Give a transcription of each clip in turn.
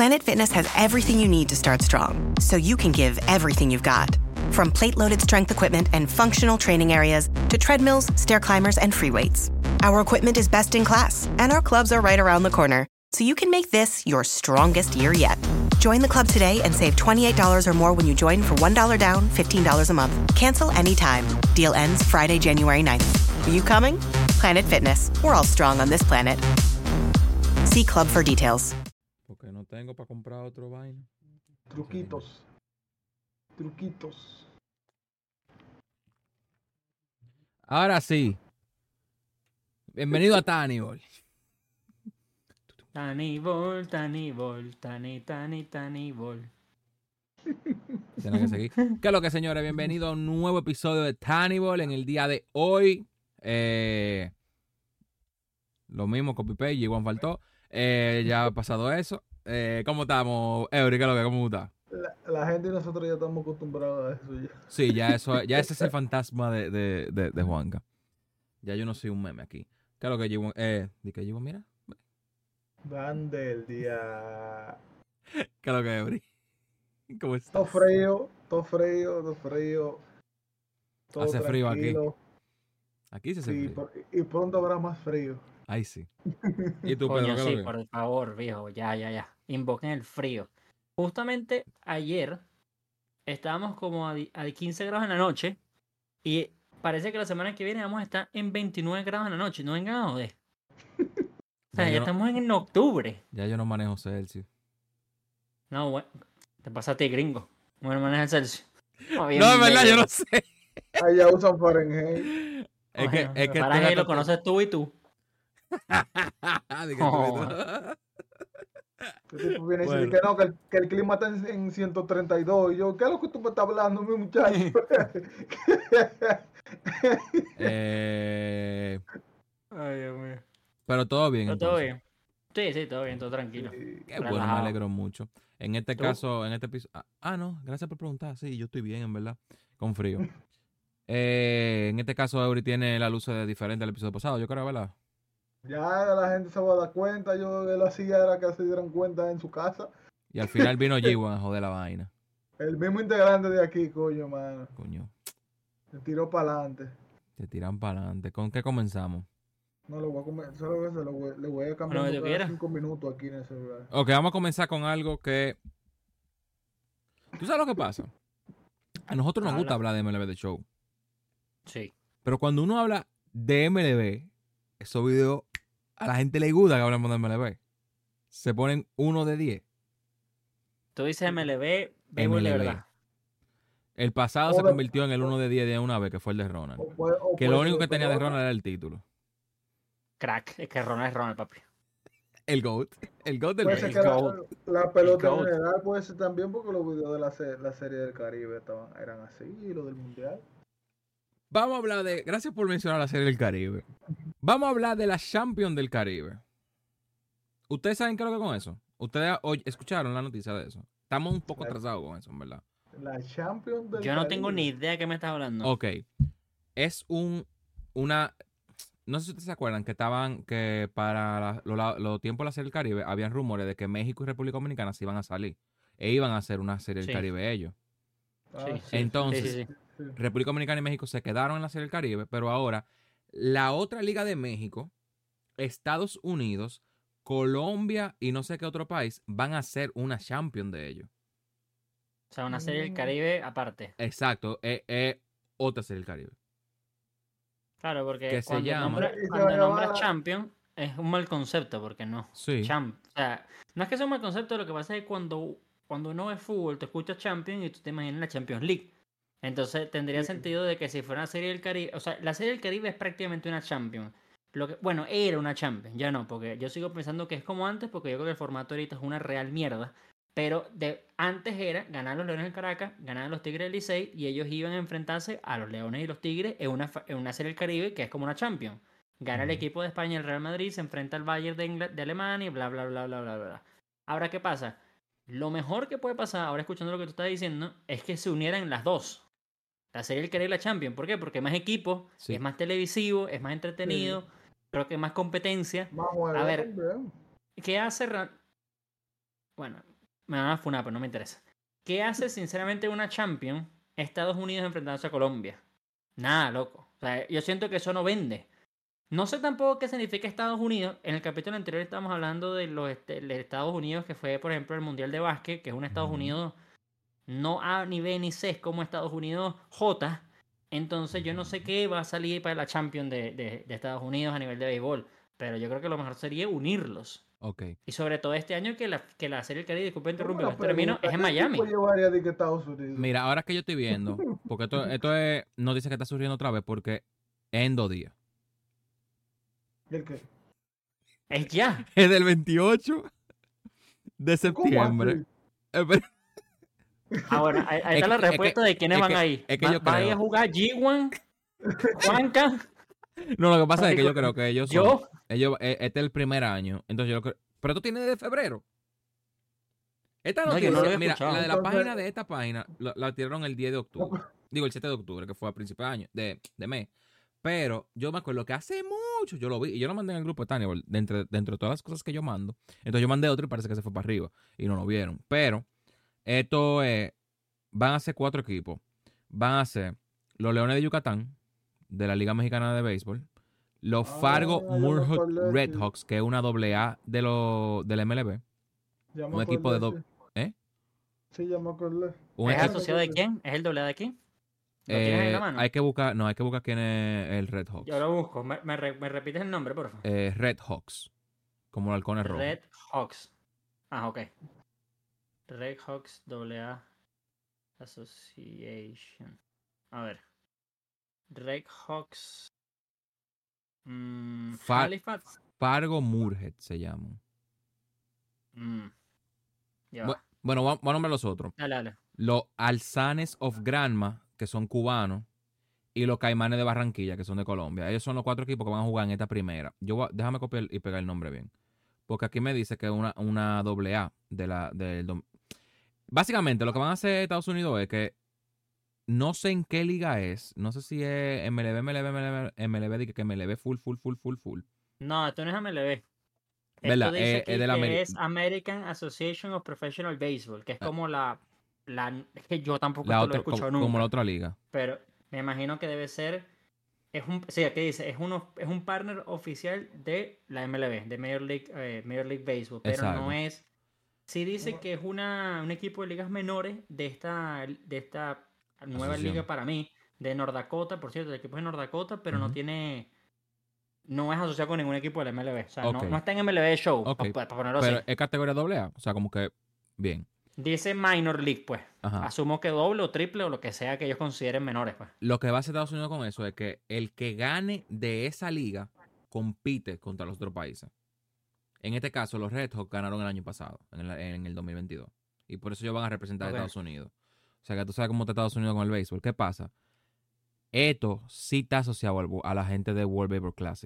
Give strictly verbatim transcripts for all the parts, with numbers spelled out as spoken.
Planet Fitness has everything you need to start strong, so you can give everything you've got. From plate-loaded strength equipment and functional training areas to treadmills, stair climbers, and free weights. Our equipment is best in class, and our clubs are right around the corner, so you can make this your strongest year yet. Join the club today and save twenty-eight dollars or more when you join for one dollar down, fifteen dollars a month. Cancel anytime. Deal ends Friday, January ninth. Are you coming? Planet Fitness. We're all strong on this planet. See club for details. Porque no tengo para comprar otro vaina. Truquitos. Truquitos. Ahora sí. Bienvenido a Tannibal. Tannibal, Tannibal, Tani, Tani, Tannibal. Tiene que seguir. ¿Qué es lo que, señores? Bienvenido a un nuevo episodio de Tannibal. En el día de hoy, eh, lo mismo, copy-paste, G uno faltó. Eh, ya ha pasado eso. Eh, ¿Cómo estamos, Eury? ¿Qué es lo que? ¿Cómo está? La, la gente y nosotros ya estamos acostumbrados a eso ya. Sí, ya eso, ya ese es el fantasma de, de, de, de Juanca. Ya yo no soy un meme aquí. ¿Qué es lo que G uno? Eh, ¿di que G uno mira? Grande el día. ¿Qué es lo que, Eury? ¿Cómo estás? Todo frío, todo frío, todo frío. Todo Hace frío tranquilo. aquí. Aquí se hace Sí, frío. por- y pronto habrá más frío. Ahí sí. ¿Y tú, Coño, Pedro? ¿Qué es sí, lo que? por favor, viejo, ya, ya, ya. Invoquen el frío. Justamente ayer estábamos como a, di- a quince grados en la noche y parece que la semana que viene vamos a estar en veintinueve grados en la noche. No vengan a joder. O sea, Ya ya yo no- estamos en octubre. Ya yo no manejo Celsius. No, bueno, te pasa a ti, gringo. Bueno, maneja el Celsius. No, es verdad, yo no sé. Allá usan Fahrenheit. Es que, es que para estoy que lo acostum- conoces tú y tú. Di que tú- Joder. El tipo viene y Bueno. dice que no, que el, que el clima está en, en ciento treinta y dos. Y yo, ¿qué es lo que tú me estás hablando, mi muchacho? Eh, Ay, Dios mío. pero todo bien, Pero todo entonces. bien. Sí, sí, todo bien, todo tranquilo. Sí. Qué bueno, me Relajado. alegro mucho. En este ¿Tú? caso, en este episodio... Ah, ah, no, gracias por preguntar. Sí, yo estoy bien, en verdad. Con frío. Eh, en este caso, Eury tiene la luz diferente al episodio pasado, yo creo, ¿verdad? Ya la gente se va a dar cuenta. Yo de lo hacía era que se dieran cuenta en su casa. Y al final vino G uno a joder la vaina. El mismo integrante de aquí, coño, mano. Coño, Se tiró para adelante. te tiran para adelante. ¿Con qué comenzamos? No lo voy a comer, solo que se lo voy, le voy a cambiar Bueno, lo que tú cada quieras. cinco minutos aquí en el celular. Ok, vamos a comenzar con algo que... ¿Tú sabes lo que pasa? A nosotros nos Habla. gusta hablar de M L B The Show. Sí. Pero cuando uno habla de M L B, esos videos a la gente le gusta que hablemos de M L B. Se ponen uno de diez. Tú dices M L B, béisbol de M L B. verdad. El pasado O se de- convirtió en el uno de diez de una vez, que fue el de Ronald. O puede- o Que puede lo ser único que de tenía de pelota. Ronald era el título. Crack. Es que Ronald es Ronald, papi. El GOAT. El GOAT del Puede ser béisbol. que la, GOAT. la pelota en GOAT. general puede ser también porque los videos de la, se- la serie del Caribe estaban, eran así, y los del Mundial. Vamos a hablar de... Gracias por mencionar la serie del Caribe. Vamos a hablar de la Champions del Caribe. ¿Ustedes saben qué es lo que con eso? ¿Ustedes hoy escucharon la noticia de eso? Estamos un poco Claro. atrasados con eso, en verdad. La Champions del Yo no tengo Caribe. ni idea de qué me estás hablando. Ok. Es un... Una... No sé si ustedes se acuerdan que estaban... Que para la- los la- los tiempos de la serie del Caribe habían rumores de que México y República Dominicana se iban a salir. E iban a hacer una serie del Sí. Caribe ellos. Ah, Sí, sí, sí, Entonces, sí, sí, sí. sí. República Dominicana y México se quedaron en la serie del Caribe, pero ahora la otra liga de México, Estados Unidos, Colombia y no sé qué otro país van a hacer una champion de ellos. O sea, una serie del Mm. Caribe aparte. Exacto, es, es otra serie del Caribe. Claro, porque Que se cuando, llama- nombra- Y se cuando va a nombras llamar- Champion es un mal concepto, porque no. Sí. Champ. O sea, no es que sea un mal concepto, lo que pasa es que cuando, cuando uno ve fútbol, te escuchas Champion y tú te imaginas la Champions League. Entonces tendría Sí. sentido de que si fuera una serie del Caribe, o sea, la serie del Caribe es prácticamente una Champions. Lo que, bueno, era una Champions, ya no, porque yo sigo pensando que es como antes, porque yo creo que el formato ahorita es una real mierda. Pero de, antes era ganar los Leones del Caracas, ganar los Tigres del Licey, y ellos iban a enfrentarse a los Leones y los Tigres en una, fa- en una serie del Caribe que es como una Champions. Gana el Ujú. equipo de España, el Real Madrid, se enfrenta al Bayern de, Ingl- de Alemania y bla, bla, bla, bla, bla, bla. Ahora, ¿qué pasa? Lo mejor que puede pasar, ahora escuchando lo que tú estás diciendo, es que se unieran las dos. La serie del Caribe y la Champions. ¿Por qué? Porque hay más equipos, Sí. es más televisivo, es más entretenido, creo que hay más competencia. Más juegos A ver. también. ¿Qué hace? Ra- Bueno, me van a funar, pero no me interesa. ¿Qué hace sinceramente una Champions Estados Unidos enfrentándose a Colombia? Nada, loco. O sea, yo siento que eso no vende. No sé tampoco qué significa Estados Unidos. En el capítulo anterior estábamos hablando de los este, de Estados Unidos, que fue, por ejemplo, el Mundial de Básquet, que es un Estados Ujú. Unidos no A, ni B, ni C, es como Estados Unidos J. Entonces yo no sé qué va a salir para la Champions de, de, de Estados Unidos a nivel de béisbol. Pero yo creo que lo mejor sería unirlos. Ok. Y sobre todo este año que la, que la Serie del Caribe, disculpe interrumpir, Buena termino, pregunta. es en ¿Qué Miami. equipo llevaría de que Estados Unidos? Mira, ahora que yo estoy viendo, porque esto, esto es noticia que está surgiendo otra vez, porque es en dos días. ¿El qué? Es ya. Es del veintiocho de ¿Cómo septiembre. así? Eh, pero- Ahora, ahí, ahí Es está la que- es respuesta que- de quiénes es van que- ahí. es que Va- yo ¿Va a ir creo. a jugar G uno, Juanca, No, lo que pasa es que yo creo que ellos son, yo? ellos, eh, este es el primer año, entonces yo creo, pero tú tienes de febrero. Esta No, yo noticia, no lo he mira, escuchado. la de la Entonces- página de esta página la, la tiraron el diez de octubre. Digo, el siete de octubre, que fue a principio de año, de, de mes. Pero yo me acuerdo que hace mucho yo lo vi y yo lo mandé en el grupo de Tania, dentro, dentro de todas las cosas que yo mando. Entonces yo mandé otro y parece que se fue para arriba y no lo vieron. Pero esto es, van a ser cuatro equipos. Van a ser los Leones de Yucatán, de la Liga Mexicana de Béisbol, los Ah, Fargo ya me Moorhead acordé, sí. Redhawks, que es una doble A de lo, del M L B. Ya me Un equipo de acordé, do- sí. ¿Eh? Sí, ya me acordé. Un ¿Es equipo, asociado de quién? ¿Es el doble A de quién? ¿Lo tienes en eh, la mano? hay que buscar, no, hay que buscar quién es el Red Hawks. Yo lo busco. ¿Me, me, re- me repites el nombre, por favor? Eh, Red Hawks, como los halcones rojos. Red Hawks. Ah, ok. Red Hawks doble A Association. A ver. Red Hawks. Mm, Fa- Halifax. Fargo Moorhead se llaman. Mm. Ya Bu- va. Bueno, va- vamos a nombrar los otros. Dale, dale. Los Alzanes of Granma, que son cubanos, y los Caimanes de Barranquilla, que son de Colombia. Ellos son los cuatro equipos que van a jugar en esta primera. Yo voy a- déjame copiar y pegar el nombre bien. Porque aquí me dice que es una, una doble A de la, del dom- Básicamente, lo que van a hacer Estados Unidos es que no sé en qué liga es. No sé si es M L B, M L B, M L B, M L B, dije que M L B full, full, full, full, full. No, esto no es M L B. ¿Verdad? Esto dice Eh, aquí es de la que Ameri- es American Association of Professional Baseball, que es Ah. como la, la... Es que yo tampoco La esto lo he otra, escuchado como, nunca. como la otra liga. Pero me imagino que debe ser. Es un, sí, aquí dice, es, uno, es un partner oficial de la M L B, de Major League, eh, Major League Baseball, pero Exacto. no es. Sí dice que es una, un equipo de ligas menores de esta, de esta nueva Asociación. liga para mí, de North Dakota, por cierto, el equipo es de North Dakota, pero no Ujú. tiene. No es asociado con ningún equipo de la M L B. O sea, Ok. no, no está en M L B Show, Ok, para ponerlo Pero así. es categoría doble A. O sea, como que bien. Dice Minor League, pues. Ajá. Asumo que doble o triple o lo que sea que ellos consideren menores, pues. Lo que va a hacer Estados Unidos con eso es que el que gane de esa liga compite contra los otros países. En este caso, los Red Hawks ganaron el año pasado, en el, en el dos mil veintidós. Y por eso ellos van a representar Ok. a Estados Unidos. O sea, que tú sabes cómo está Estados Unidos con el béisbol. ¿Qué pasa? Esto sí está asociado al- a la gente de World Baseball Classic.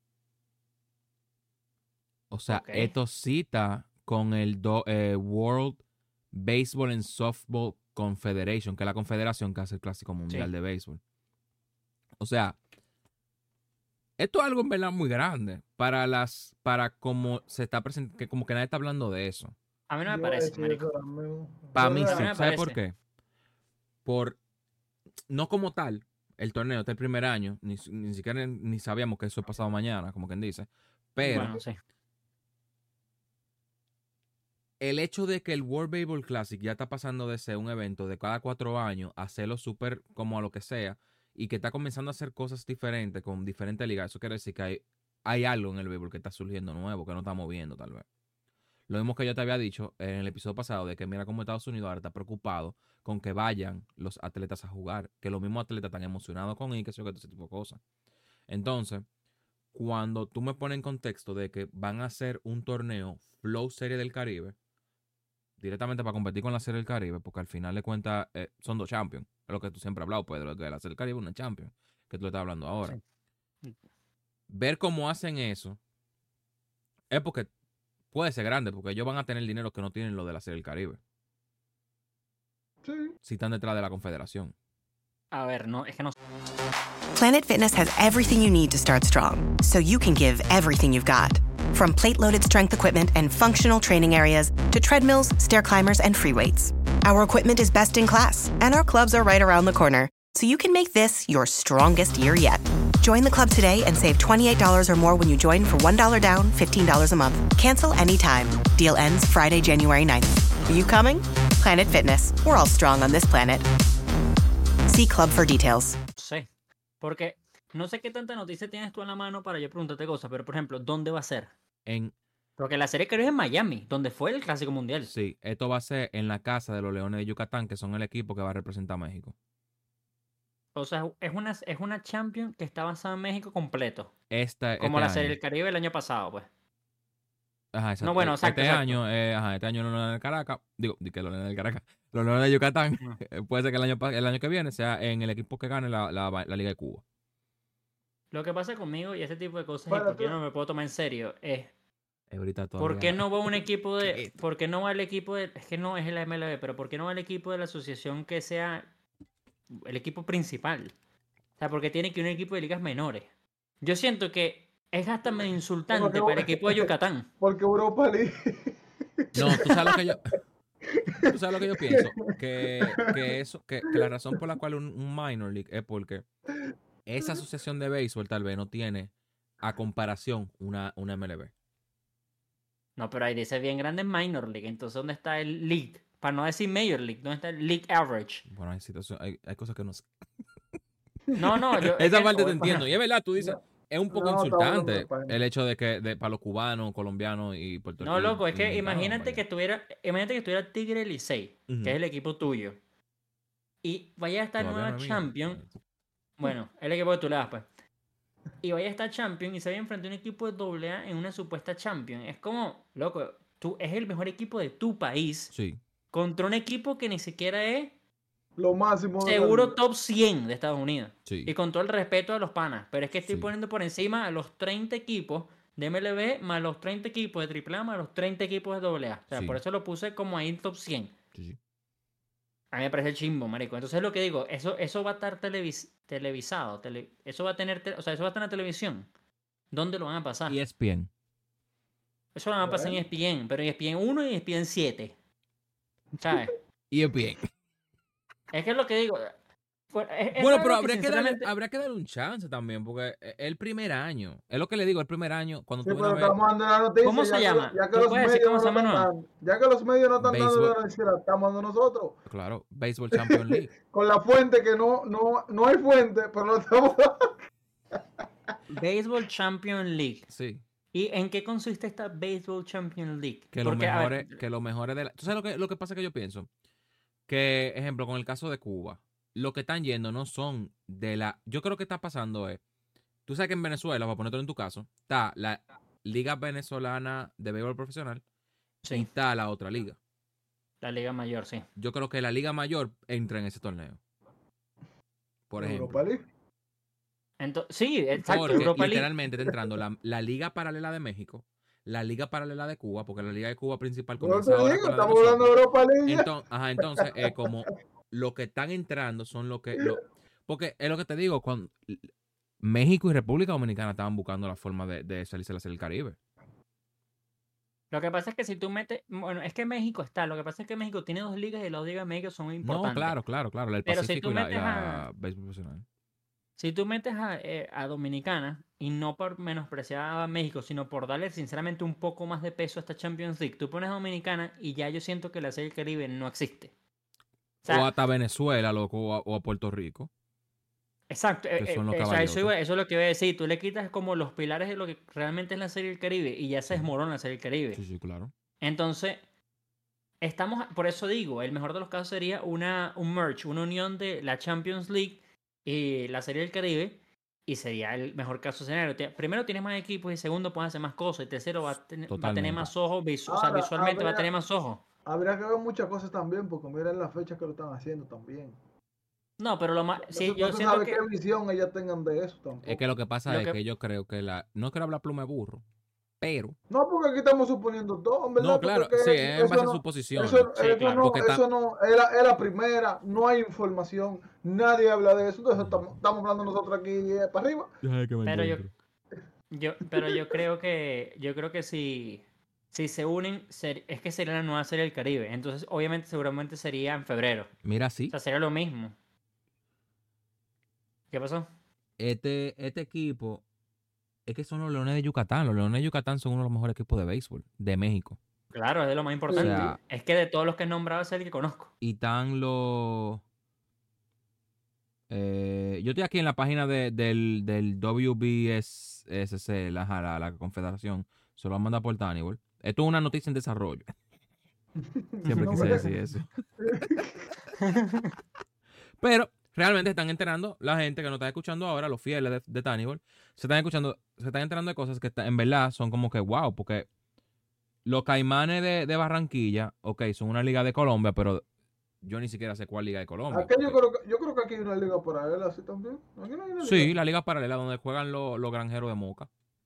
O sea, Ok. esto sí está con el do- eh, World Baseball and Softball Confederation, que es la confederación que hace el Clásico Mundial Sí. de Béisbol. O sea, esto es algo en verdad muy grande para las, para como se está presentando, que como que nadie está hablando de eso. A mí no me Yo iba a parece, decir marico. eso ahora mismo. Para Yo mí era- sí. mí me ¿Sabes por parece. qué? Por, no como tal, el torneo está el primer año, ni, ni siquiera ni sabíamos que eso es pasado mañana, como quien dice. Pero Bueno, sí. el hecho de que el World Baseball Classic ya está pasando de ser un evento de cada cuatro años a hacerlo súper como a lo que sea y que está comenzando a hacer cosas diferentes con diferentes ligas, eso quiere decir que hay, hay algo en el béisbol que está surgiendo nuevo, que no estamos viendo tal vez. Lo mismo que yo te había dicho en el episodio pasado de que mira cómo Estados Unidos ahora está preocupado con que vayan los atletas a jugar, que los mismos atletas están emocionados con ir, que eso, que todo ese tipo de cosas. Entonces, cuando tú me pones en contexto de que van a hacer un torneo Flow Serie del Caribe, directamente para competir con la Serie del Caribe, porque al final de cuentas eh, son dos champions. Es lo que tú siempre has hablado, Pedro, que la Serie del Caribe es una champion, que tú le estás hablando ahora. Sí. Ver cómo hacen eso es porque puede ser grande, porque ellos van a tener dinero que no tienen lo de la Serie del Caribe, Sí. si están detrás de la confederación. A ver, no, es que no. Planet Fitness has everything you need to start strong, so you can give everything you've got. From plate-loaded strength equipment and functional training areas to treadmills, stair climbers, and free weights, our equipment is best in class, and our clubs are right around the corner, so you can make this your strongest year yet. Join the club today and save twenty-eight dollars or more when you join for one dollar down, fifteen dollars a month. Cancel anytime. Deal ends Friday, January ninth. Are you coming? Planet Fitness. We're all strong on this planet. See club for details. Sí, porque no sé qué tanta noticia tienes tú en la mano para yo preguntarte cosas, pero por ejemplo, ¿dónde va a ser? En, Porque la serie Caribe es en Miami, donde fue el Clásico Mundial. sí, esto va a ser en la casa de los Leones de Yucatán, que son el equipo que va a representar a México. O sea, es una, es una Champions que está basada en México completo. Esta, Como este la serie año. del Caribe el año pasado, pues. Ajá, exacto. No, bueno, exacto, Este exacto. año, eh, ajá, este año los Leones del Caracas, digo, di que los Leones del Caracas, los Leones de Yucatán, Ujú. puede ser que el año, pa- el año que viene sea en el equipo que gane la, la, la Liga de Cuba. Lo que pasa conmigo y ese tipo de cosas, y Bueno, porque yo tú- no me puedo tomar en serio, es Eh, Ahorita ¿por todavía qué no. no va un equipo de. ¿Qué? ¿Por qué no va el equipo de. Es que no es el M L B, pero ¿por qué no va el equipo de la asociación que sea el equipo principal? O sea, porque tiene que ir un equipo de ligas menores. Yo siento que es hasta medio insultante Porque- para el equipo de Yucatán. Porque Europa League. No, tú sabes lo que yo. Tú sabes lo que yo pienso. Que, que eso, que, que la razón por la cual un, un minor league es porque esa asociación de béisbol tal vez no tiene a comparación una, una M L B. No, pero ahí dice bien grande en Minor League. Entonces, ¿dónde está el League? Para no decir Major League, ¿dónde está el League Average? Bueno, hay situaciones, hay, hay cosas que no sé. No, no, yo. es Esa que- parte te oye, entiendo. Y es verdad, tú dices, es un poco No, estamos hablando insultante de España. el hecho de que de, para los cubanos, colombianos y No, loco, es que puertorriqueños. imagínate que estuviera, imagínate que estuviera Tigre Licey, Ujú. que es el equipo tuyo, y vaya a estar Todavía nueva no es mío. Champion, bueno, el equipo que tú le das, pues, y vaya a estar Champion y se vaya a enfrentar a un equipo de doble A en una supuesta Champion. Es como, loco, tú es el mejor equipo de tu país Sí, contra un equipo que ni siquiera es Lo máximo. de la seguro liga. top cien de Estados Unidos. sí. Y con todo el respeto a los panas, pero es que estoy Sí. poniendo por encima a los treinta equipos de M L B más los treinta equipos de triple A más los treinta equipos de doble A. O sea, Sí. por eso lo puse como ahí en top cien. sí, sí. A mí me parece chimbo, marico. Entonces lo que digo, eso, eso va a estar televis- televisado. tele- eso va a tener, te- o sea, eso va a estar en la televisión. ¿Dónde lo van a pasar? Y es bien. Eso lo van a pasar en E Bueno. S P N, pero en E S P N uno y E S P N siete. ¿Sabes? Y es bien. Es que es lo que digo. fue- es- es Bueno, algo pero habría que, darle, sinceramente- habría que darle un chance también, porque es el primer año. Es lo que le digo, el primer año, cuando Sí, tú vienes pero a ver estamos dando la noticia. ¿Cómo ya se que- llama? Ya que ¿Tú los puedes decir medios cómo no se llama, lo están no? dando. Ya que los medios no están dando Béisbol. la noticia, la estamos dando nosotros. claro, Baseball Champions League. Con la fuente que no, no, no hay fuente, pero lo estamos dando. Baseball Champion League. Sí. ¿Y en qué consiste esta Baseball Champion League? Que los Porque, a ver, mejores, que los mejores de la. ¿Tú sabes lo que, lo que pasa que yo pienso? Que, ejemplo, con el caso de Cuba, lo que están yendo no son de la. Yo creo que está pasando es. Tú sabes que en Venezuela, para ponértelo en tu caso, está la Liga Venezolana de Béisbol Profesional y sí, está la otra liga. la Liga Mayor, sí. Yo creo que la Liga Mayor entra en ese torneo. Por ejemplo. Europa League. Entonces, sí, exacto. Porque Europa League. literalmente está entrando la, la Liga Paralela de México, la Liga Paralela de Cuba, porque la Liga de Cuba principal Yo comienza te ahora digo, con la de estamos hablando de nosotros. Europa League. ya. Entonces, ajá, entonces eh, como lo que están entrando son lo que... Lo, porque es lo que te digo, cuando México y República Dominicana estaban buscando la forma de, de salirse a la Serie del Caribe. Lo que pasa es que si tú metes. Bueno, es que México está. Lo que pasa es que México tiene dos ligas y las dos ligas de México son importantes. No, claro, claro, claro. El Pero si Pacífico tú y la, y metes la a- béisbol profesional. Si tú metes a, eh, a Dominicana, y no por menospreciar a México, sino por darle sinceramente un poco más de peso a esta Champions League, tú pones a Dominicana y ya yo siento que la Serie del Caribe no existe. O sea, O hasta Venezuela, loco, o a, o a Puerto Rico. exacto, eh, que son eh, los o sea, eso, caballotes. iba- eso es lo que iba a decir. Tú le quitas como los pilares de lo que realmente es la Serie del Caribe y ya se Sí. desmorona la Serie del Caribe. Sí, sí, claro. Entonces, estamos, por eso digo, el mejor de los casos sería una, un merge, una unión de la Champions League y la Serie del Caribe, y sería el mejor caso escenario. Te- Primero tienes más equipos y segundo puedes hacer más cosas, y tercero va a, ten- va a tener Totalmente. más ojos, visu- o sea, Ahora, visualmente va a habría- tener más ojos. Habría que ver muchas cosas también, porque miren las fechas que lo están haciendo también. No, pero lo más, No, sí, se- yo no se siento sabe que qué visión ellas tengan de eso tampoco. Es que lo que pasa Lo es que- que yo creo que la... No quiero hablar pluma de burro, pero... No, porque aquí estamos suponiendo todo, en verdad. No, claro, porque sí, eso- es en eso base no- a suposiciones. Eso, Sí, eso claro. no, Porque está- eso no, es la, es la primera, no hay información, nadie habla de eso, entonces estamos, estamos hablando nosotros aquí eh, para arriba. Pero yo, Yo, pero yo creo que, yo creo que si, si se unen, ser- es que sería la nueva serie del Caribe. Entonces, obviamente, seguramente sería en febrero. Mira, O sí, sea, sería lo mismo. ¿Qué pasó? este, este equipo, es que son los Leones de Yucatán. Los Leones de Yucatán son uno de los mejores equipos de béisbol de México. Claro, es de lo más O importante. sea, Es que de todos los que he nombrado es el que conozco. y están los... eh, yo estoy aquí en la página de- del, del W B S C, la, la, la Confederación. Se lo han mandado por Tannibal. Esto es una noticia en desarrollo. Siempre No quise me- decir eso. Pero realmente están enterando la gente que nos está escuchando ahora, los fieles de, de Tannibal, se están escuchando, se están enterando de cosas que está- en verdad son como que wow, porque los Caimanes de, de Barranquilla, ok, son una liga de Colombia, pero yo ni siquiera sé cuál liga de Colombia. Aquí yo porque- creo, que, yo creo que aquí hay una liga paralela así también. Aquí no hay una Sí, liga. la liga paralela donde juegan los, los granjeros de Moca.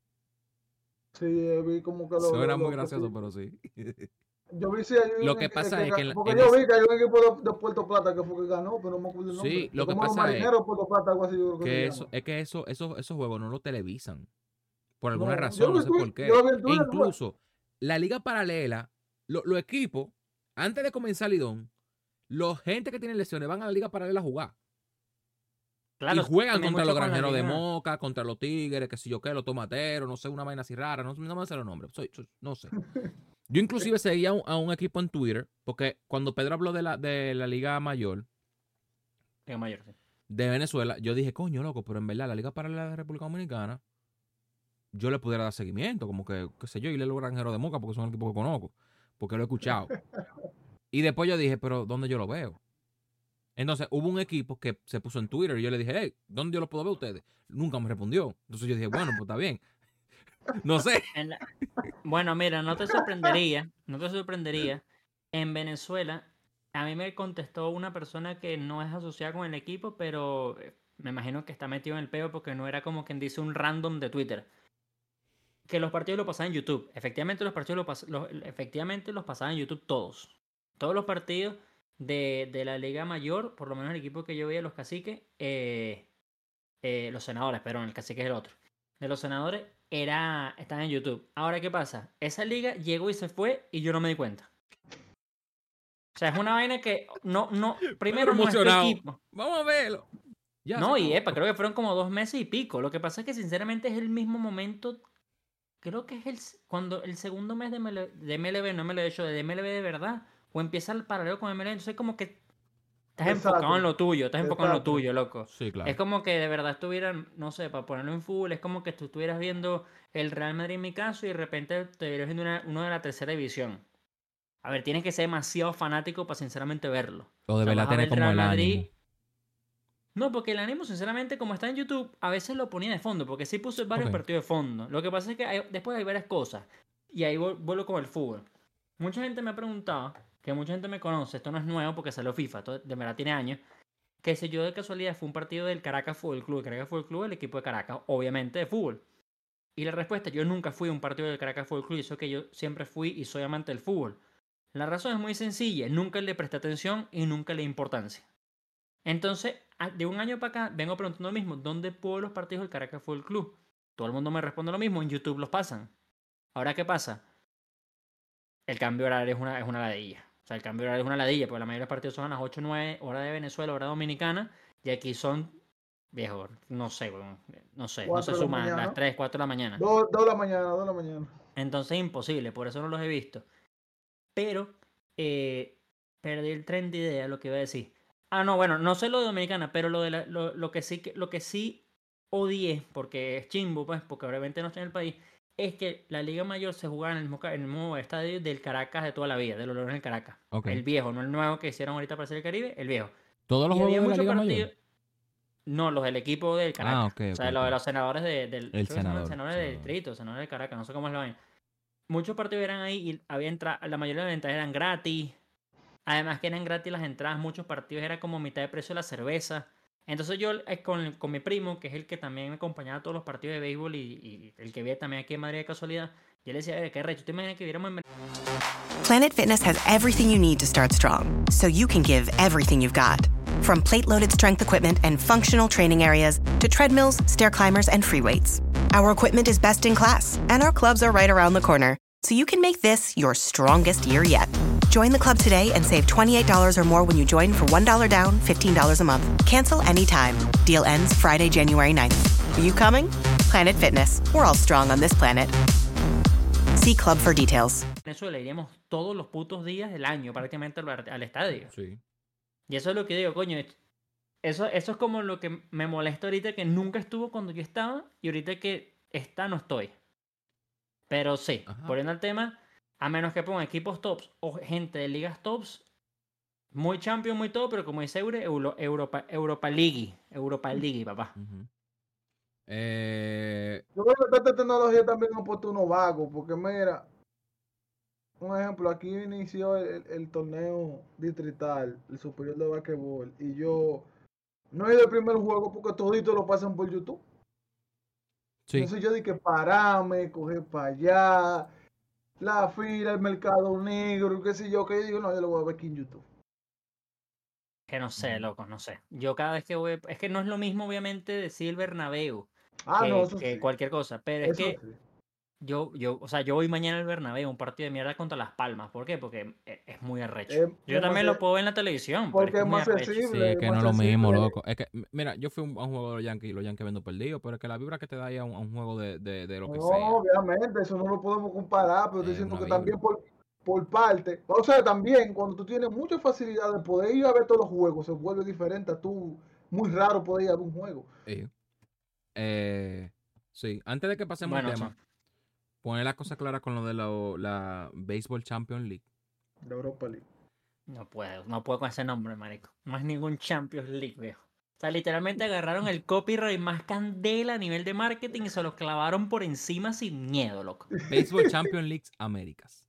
Sí, eh, vi como que lo, Suena lo- muy lo- gracioso, sí. pero sí. Yo vi si hay un Lo que equi- pasa es que en la- porque en yo ese- vi que hay un equipo de, de Puerto Plata que fue que ganó, pero no me acuerdo el nombre. Sí, lo que como los pasa es marineros de Puerto Plata, algo así, yo creo que, que se eso, llama. es que eso, eso, esos juegos no lo televisan. Por alguna No, yo razón, lo no vi sé en por Twitter, qué. yo lo vi en E Twitter, ¿no? incluso la liga paralela, lo- los equipos, antes de comenzar Lidón, los gente que tienen lesiones van a la liga paralela a jugar. Claro, y juegan también contra mucho los con la granjeros de liga. Moca, contra los tigres, que si yo qué, los tomateros, no sé, una vaina así rara, no, no me sé los nombres, soy- soy- no sé. Yo inclusive seguía a un, a un equipo en Twitter, porque cuando Pedro habló de la, de la Liga Mayor Liga Mayor, sí. de Venezuela, yo dije, coño, loco, pero en verdad la Liga Paralela de República Dominicana, yo le pudiera dar seguimiento, como que, qué sé yo, y le los granjeros de Moca, porque son el equipo que conozco, porque lo he escuchado. Y después yo dije, pero ¿dónde yo lo veo? Entonces hubo un equipo que se puso en Twitter y yo le dije, hey, ¿dónde yo lo puedo ver a ustedes? Nunca me respondió. Entonces yo dije, bueno, pues está bien. No sé. En la- Bueno, mira, no te sorprendería, no te sorprendería. En Venezuela, a mí me contestó una persona que no es asociada con el equipo, pero eh, me imagino que está metido en el peo porque no era como quien dice un random de Twitter. Que los partidos lo pasaban en YouTube. Efectivamente, los partidos lo pas- los- efectivamente los pasaban en YouTube todos. Todos los partidos de, de la Liga Mayor, por lo menos el equipo que yo veía, los caciques, eh, eh, los senadores, perdón, el cacique es el otro. De los senadores era, están en YouTube. Ahora, ¿qué pasa? Esa liga llegó y se fue y yo no me di cuenta. O sea, es una vaina que no, no, primero no es tu emocionado. equipo. Vamos a verlo. Ya, No, se y acabó. epa, creo que fueron como dos meses y pico. Lo que pasa es que sinceramente es el mismo momento. Creo que es el s- cuando el segundo mes de, M L de M L B, no M L B, de M L B de verdad, o empieza el paralelo con M L B, entonces como que estás Exacto. enfocado en lo tuyo, estás enfocado en lo Exacto. tuyo, loco. Sí, claro. Es como que de verdad estuvieran, no sé, para ponerlo en full, es como que tú estuvieras viendo el Real Madrid en mi caso y de repente te estuvieras viendo una- uno de la tercera división. A ver, tienes que ser demasiado fanático para sinceramente verlo. O de O sea, verdad vas a tener ver como Real el Madrid. ánimo. No, porque el ánimo, sinceramente, como está en YouTube, a veces lo ponía de fondo, porque sí puse varios Ok. partidos de fondo. Lo que pasa es que hay- después hay varias cosas. Y ahí vuel- vuelvo con el fútbol. Mucha gente me ha preguntado, que mucha gente me conoce, esto no es nuevo porque salió FIFA, esto de verdad tiene años, que si yo de casualidad fue un partido del Caracas Fútbol Club, el Caracas Fútbol Club, el equipo de Caracas, obviamente de fútbol. Y la respuesta, yo nunca fui a un partido del Caracas Fútbol Club, y eso que yo siempre fui y soy amante del fútbol. La razón es muy sencilla, nunca le presté atención y nunca le di importancia. Entonces, a- de un año para acá, vengo preguntando lo mismo, ¿dónde puedo ver los partidos del Caracas Fútbol Club? Todo el mundo me responde lo mismo, en YouTube los pasan. Ahora, ¿qué pasa? El cambio horario es una, es una ladilla. O sea, el cambio horario es una ladilla, porque la mayoría de los partidos son a las ocho o nueve, hora de Venezuela, hora dominicana, y aquí son, viejo, no sé, weón, no sé, no Cuatro se de la suman mañana. las tres, cuatro de la mañana. Dos, dos de la mañana, dos de la mañana. Entonces imposible, por eso no los he visto. Pero eh, perdí el tren de idea, lo que iba a decir. Ah, no, bueno, no sé lo de Dominicana, pero lo de la- lo, lo que sí que- lo que sí odié, porque es chimbo, pues, porque obviamente no estoy en el país, es que la Liga Mayor se jugaba en el mismo, ca- en el mismo estadio del Caracas de toda la vida, de los Leones del Caracas. Ok. El viejo, no el nuevo que hicieron ahorita para ser el Caribe, el viejo. Todos los Y había juegos de la muchos Liga partidos. Mayor. No, los del equipo del Caracas. Ah, ok, O sea, ok, los ok. de los senadores de- del. El creo que se llaman senador, senadores del senador. distrito, senadores de Caracas, no sé cómo es la vaina. Muchos partidos eran ahí y había entra- la mayoría de las entradas eran gratis. Además que eran gratis las entradas, muchos partidos era como mitad de precio de la cerveza. Entonces yo eh, con, con mi primo, que es el que también me acompañaba a todos los partidos de béisbol y, y el que vive también aquí en Madrid de casualidad, yo le decía, "Eh, qué recho, ¿tú te imaginas que viéramos en Planet Fitness has everything you need to start strong, so you can give everything you've got. From plate-loaded strength equipment and functional training areas to treadmills, stair climbers, and free weights. Our equipment is best in class, and our clubs are right around the corner, so you can make this your strongest year yet. Join the club today and save twenty-eight dollars or more when you join for one dollar down, fifteen dollars a month. Cancel anytime. Deal ends Friday, January ninth. Are you coming? Planet Fitness. We're all strong on this planet. See club for details. Venezuela iríamos todos los putos días del año prácticamente al, al estadio. Sí. Y eso es lo que digo, coño. Eso, eso es como lo que me molesta ahorita, que nunca estuvo cuando yo estaba y ahorita que está no estoy. Pero sí, Ajá. volviendo al tema, a menos que pongan equipos tops o gente de ligas tops, muy champion, muy todo, pero como dice Eure, Euro, Europa, Europa League. Europa League, papá. Uh-huh. eh, Yo creo que esta tecnología también ha puesto unos vagos, porque mira, un ejemplo, aquí inició el, el torneo distrital, el superior de basquetbol, y yo no he ido al primer juego porque todito lo pasan por YouTube. sí. Entonces yo dije, parame, coger para allá, la fila, el mercado negro, qué sé yo, que yo digo, no, yo lo voy a ver aquí en YouTube. Que no sé, loco, no sé. Yo cada vez que voy... Es que no es lo mismo, obviamente, decir el Bernabéu Ah, que, no, eso que sí. cualquier cosa. Pero es Eso que sí. yo, yo, o sea, yo voy mañana al Bernabéu, un partido de mierda contra Las Palmas. ¿Por qué? Porque es, es muy arrecho. Es Yo también demasiado- lo puedo ver en la televisión, pero es Porque que es es muy más arrecho. accesible. Sí, es que no es lo más mismo, accesible. loco. Es que, m- mira, yo fui a un, a un juego de los Yankees y los Yankees vendo perdido, pero es que la vibra que te da ahí a un, a un juego de, de, de lo que No, sea. obviamente, eso no lo podemos comparar, pero Es estoy diciendo una que también vibra. por, por parte, o sea, también cuando tú tienes mucha facilidad de poder ir a ver todos los juegos, se vuelve diferente a tú, muy raro poder ir a ver un juego. Sí. Eh, sí. Antes de que pasemos Bueno, al sí. tema, poner las cosas claras con lo de la, la Baseball Champions League. De Europa League. No puedo, no puedo con ese nombre, marico. No es ningún Champions League, viejo. O sea, literalmente agarraron el copyright más candela a nivel de marketing y se lo clavaron por encima sin miedo, loco. Baseball Champions League Américas.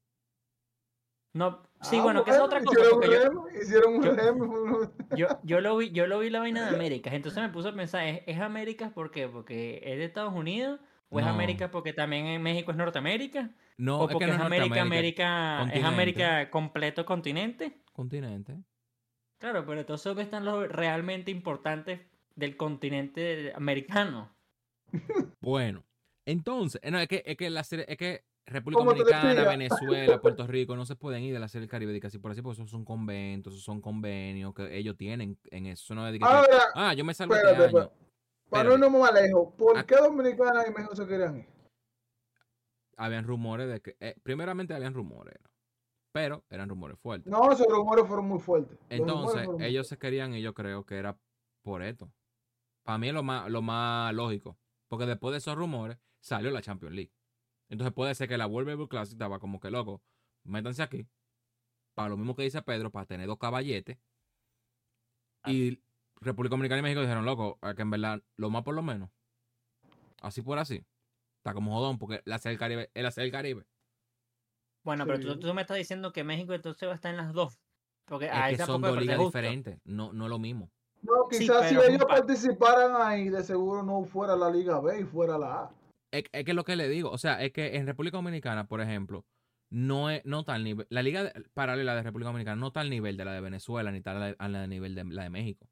No, sí, Ah, bueno, que es otra cosa, hicieron porque un yo, remo, hicieron un yo- remo. yo, yo lo vi, yo lo vi la vaina de Américas, entonces me puse a pensar, ¿es, es Américas por qué? ¿Porque es de Estados Unidos? ¿O es No. América porque también en México es Norteamérica? No, ¿O es que porque no es es América, Norteamérica. América, es Continente. América completo continente? Continente. Claro, pero entonces ¿dónde están los realmente importantes del continente americano? Bueno, entonces, eh, no, es que, es que la serie, es que República ¿Cómo te Dominicana, decía? Venezuela, Puerto Rico no se pueden ir de la serie del Caribe, casi por así, porque esos son conventos, esos son convenios que ellos tienen en eso. No es de que, Ahora, ah, yo me salgo este espérate, año. para no Espérate. irnos más lejos, ¿por Ah. qué Dominicana y México se querían ir? Habían rumores de que, eh, primeramente habían rumores, pero eran rumores fuertes. No, esos rumores fueron muy fuertes. Los rumores Entonces, fueron muy ellos se querían y yo creo que era por esto. Para mí es lo más, lo más lógico. Porque después de esos rumores salió la Champions League. Entonces puede ser que la World Baseball Classic estaba como que loco. Métanse aquí. Para lo mismo que dice Pedro, para tener dos caballetes. Y República Dominicana y México dijeron, loco, que en verdad, lo más por lo menos. Así por así. Está como jodón, porque la serie del Caribe es la serie del Caribe. Bueno, Sí. pero tú, tú me estás diciendo que México entonces va a estar en las dos. Porque Es ahí que son tampoco me dos parece ligas justo. diferentes. No, no es lo mismo. No, Sí, quizás si pero es un ellos pa- participaran ahí, de seguro no fuera la Liga B y fuera la A. Es, es que es lo que le digo, o sea, es que en República Dominicana, por ejemplo, no es, no está al nivel, la liga de- paralela de República Dominicana no está al nivel de la de Venezuela, ni está al, al nivel de la de México.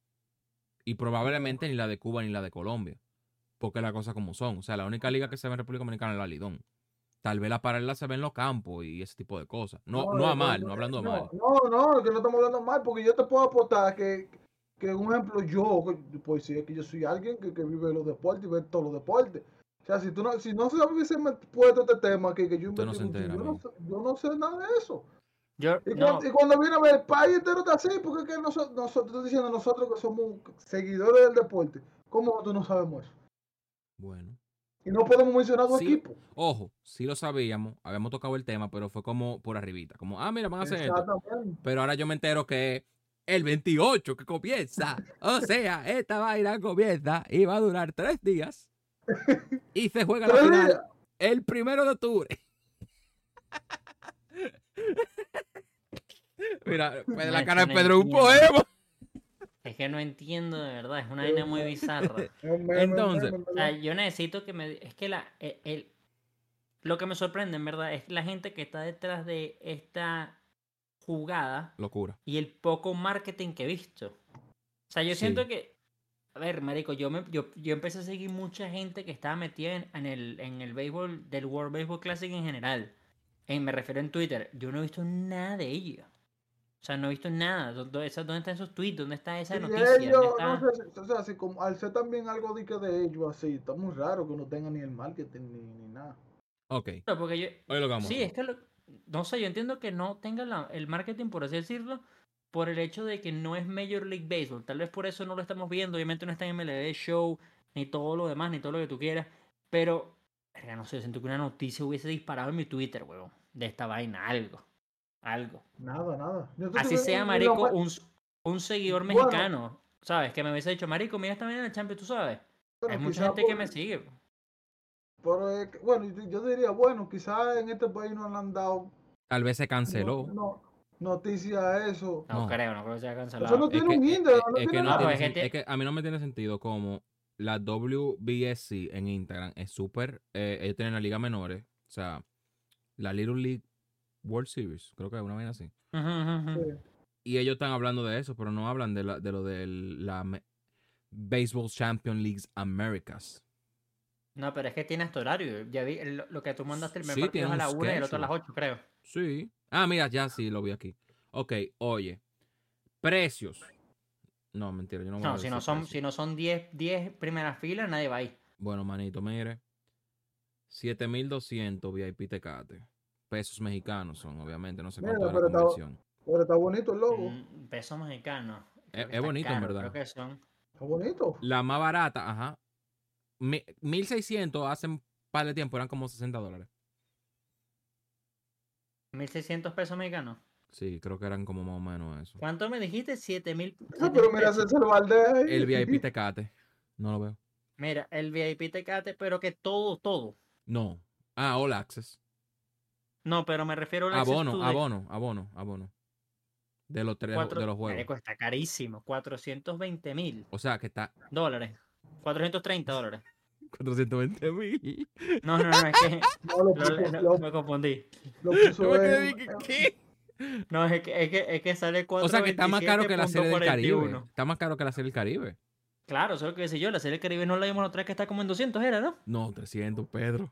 Y probablemente ni la de Cuba ni la de Colombia. Porque las cosas como son. O sea, la única liga que se ve en República Dominicana es la Lidón. Tal vez la paralela se ve en los campos y ese tipo de cosas. No, no, a mal, no hablando no, mal. No, no, que no estamos hablando mal, porque yo te puedo aportar que, que un ejemplo, yo, pues sí, es que yo soy alguien que, que vive los deportes y ve todos los deportes. O sea, si tú no, si no se hubiese puesto este tema que, que yo Usted no investigo, se entera, yo, no amigo. sé, yo no sé nada de eso. Yo, Y, no, cuando, y cuando viene a ver el país entero está así, porque es que nosotros, nosotros, estoy diciendo nosotros que somos seguidores del deporte, ¿cómo nosotros no sabemos eso? Bueno. Y no podemos mencionar dos Sí, equipos. ojo, sí lo sabíamos, habíamos tocado el tema, pero fue como por arribita. Como, ah, mira, van a hacer esto. Exactamente. Pero ahora yo me entero que el veintiocho que comienza. O sea, esta vaina comienza y va a durar tres días. Y se juega la Tres final días. el primero de octubre. Mira, pues la Macho, cara de no Pedro es un entiendo. poema. es que no entiendo de verdad, es una vaina muy bizarra. Es un meme, Entonces, un meme, O sea, yo necesito que me... Es que la, el, el- lo que me sorprende, en verdad, es la gente que está detrás de esta jugada Locura. y el poco marketing que he visto. O sea, yo Sí. siento que A ver, marico, yo, me, yo, yo empecé a seguir mucha gente que estaba metida en, en el, en el béisbol, del World Baseball Classic en general. En, me refiero en Twitter. Yo no he visto nada de ellos. O sea, no he visto nada. ¿Dónde, esa, ¿dónde están esos tweets? ¿Dónde está esa Y noticia? ellos, ¿Dónde está? no sé, si- o sea, si como, al ser también algo de, que de ellos así, está muy raro que no tengan ni el marketing ni, ni nada. Ok. Claro, porque yo, Hoy lo que vamos a sí, hacer. es que lo- no sé, yo entiendo que no tenga la- el marketing, por así decirlo, por el hecho de que no es Major League Baseball. Tal vez por eso no lo estamos viendo. Obviamente no está en M L B Show, ni todo lo demás, ni todo lo que tú quieras. Pero, verga, no sé, siento que una noticia hubiese disparado en mi Twitter, huevón, de esta vaina, algo. Algo. Nada, nada. Yo te Así tuve- sea, y- y marico, lo- un, un seguidor Bueno. mexicano, ¿sabes? Que me hubiese dicho, marico, mira esta vaina en el Champions, tú sabes. pero Hay mucha quizá gente por- que me sigue. pero es que- bueno, yo- yo diría, bueno, quizás en este país no le han dado Tal vez se no, canceló. no, noticia a eso. No, No. creo, no creo que sea Eso cancelado. no Es tiene que, un es- índice, es- no es que tiene no Ah, nada. tiene pues es que sen- es que a mí no me tiene sentido como la W B S C en Instagram es súper. Eh, ellos tienen la liga menores. O sea, la Little League World Series. Creo que es una vaina así. Ujú, ujú, ujú. Sí. Y ellos están hablando de eso, pero no hablan de, la, de lo de la me- Baseball Champion Leagues Americas. No, pero es que tiene hasta horario. Ya vi el- lo que tú mandaste, el primer Sí, partido tiene es a un la una y el otro a las schedule. ocho, creo. Sí. Ah, mira, ya sí, lo vi aquí. Ok, oye. Precios. No, mentira, yo no voy a No, si decir no son, precios. si no son diez, diez primeras filas, nadie va ahí. Bueno, manito, mire. siete mil doscientos V I P Tecate. Pesos mexicanos son, obviamente. No sé Mira, cuánto es la pero está- conversión. Pero está bonito el logo. Mm, peso mexicano. Es- Creo que es está bonito, en caro, verdad. Creo que son. Está bonito. La más barata, ajá. Mi- mil seiscientos hace un par de tiempo eran como sesenta dólares. mil seiscientos pesos mexicanos. Sí, creo que eran como más o menos eso. ¿Cuánto me dijiste? siete mil. Ah, pero mira, César Valdés ahí. El V I P Tecate. No lo veo. Mira, el V I P Tecate, pero que todo, todo. No. Ah, All Access. No, pero me refiero al Access Abono, to the abono, abono, abono. De los tres cuatro- de los juegos. Marico, está carísimo. cuatrocientos veinte mil O sea que está dólares. cuatrocientos treinta dólares. cuatrocientos veinte mil. No, no, no, es que No, lo lo, puso, lo- lo- me confundí. lo puso Yo me quedé en- de que, ¿qué? No, es que, es que, es que sale O sea que está más caro que la serie del Caribe. cuatrocientos veintisiete punto cuarenta y uno. Está más caro que la serie del Caribe. Claro, eso es lo que decía yo. La serie del Caribe no la vimos la otra vez que está como en doscientos, ¿era, no? No, trescientos, Pedro.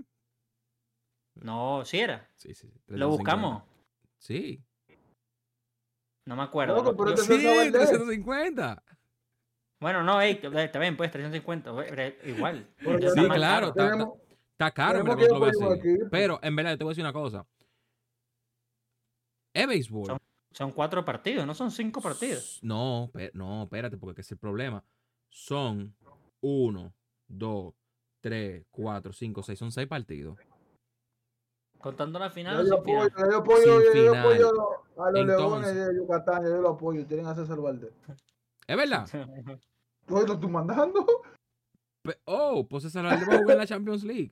No, sí era. Sí, sí. sí, Lo buscamos. Sí. No me acuerdo. Loco, Lo- pero yo- este- Sí, César Valdés. trescientos cincuenta. Bueno, no, ey, está bien, pues, trescientos cincuenta. güey, pero igual. Pero Ya ya está Sí, más claro. caro. Está, Tenemos- está caro, tenemos mira, que cuando lo veo apoyar así. aquí. Pero, en verdad, te voy a decir una cosa. Es béisbol. Son- Son cuatro partidos, no son cinco partidos. No, pe- no, espérate, porque ese es el problema. Son uno, dos, tres, cuatro, cinco, seis. Son seis partidos. Contando la Yo final o yo sin apoyo, final. yo apoyo, Sin yo- yo final. apoyo a los Entonces- Leones de Yucatán, yo lo apoyo, tienen a César Valdés. ¿Es verdad? ¿Tú lo estás mandando? Pe- oh, pues esa la va a jugar en la Champions League.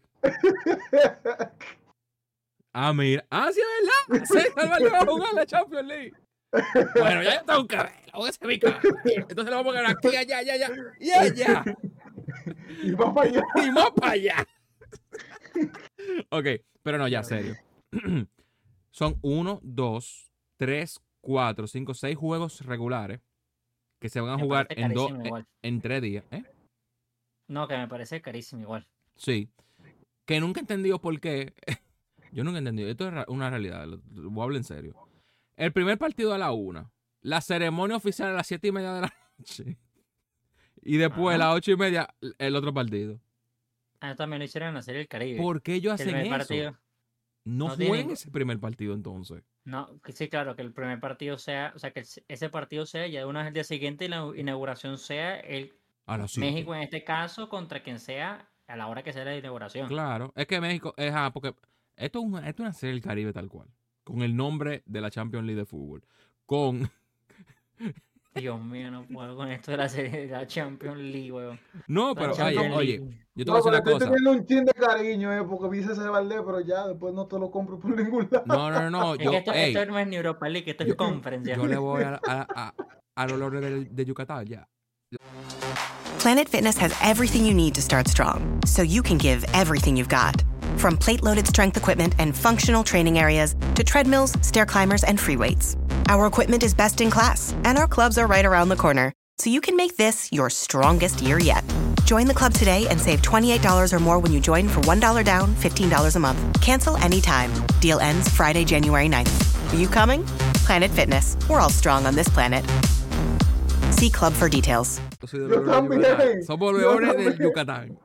Ah, mira. Ah, sí, es verdad. César Valdés va a jugar en la Champions League. Bueno, ya está un cabello. Voy a hacer mi cabello. Entonces lo vamos a ganar aquí, allá, allá, allá. Y allá. Y va para allá. Y más para allá. Ok, pero no, ya, serio. Son uno, dos, tres, cuatro, cinco, seis juegos regulares que se van a Me jugar parece en, dos, carísimo igual. en tres días. ¿Eh? No, que me parece carísimo igual. Sí. Que nunca he entendido por qué. Yo nunca he entendido. Esto es ra- una realidad. lo- lo- Voy a hablar en serio. El primer partido a la una. La ceremonia oficial a las siete y media de la noche. Y después a Ajá. las ocho y media el otro partido. Ah, también lo hicieron en la serie del Caribe. ¿Por qué ellos Que el hacen primer eso? partido. No, no tiene jueguen ningún- ese primer partido entonces. No, que sí, claro, que el primer partido sea, o sea, que el- ese partido sea ya de una vez el día siguiente y la inauguración sea el A las siete. México en este caso contra quien sea a la hora que sea la inauguración. Claro. Es que México es ah, porque esto es una, esto es una serie del Caribe tal cual. Con el nombre de la Champions League de fútbol. Con. Dios mío, no puedo con esto de la serie de la Champions League, weón. No, La pero oye, Champions oye, League. yo te voy a No, decir pero una estoy cosa. teniendo un chin de cariño, eh, porque vi César Valdés, pero ya después no te lo compro por ningún lado. No, no, no, no. Es Yo, que esto, ey, esto no es ni Europa League, esto es yo- Conference. ya. yo le voy a, a, a, a los Lores de, de Yucatán ya. Planet Fitness has everything you need to start strong, so you can give everything you've got. From plate-loaded strength equipment and functional training areas to treadmills, stair climbers, and free weights. Our equipment is best in class, and our clubs are right around the corner. so you can make this your strongest year yet. Join the club today and save twenty-eight dollars or more when you join for one dollar down, fifteen dollars a month. Cancel anytime. Deal ends Friday, January ninth. Are you coming? Planet Fitness. We're all strong on this planet. See club for details. Yo también. Somos los leones del Yucatán.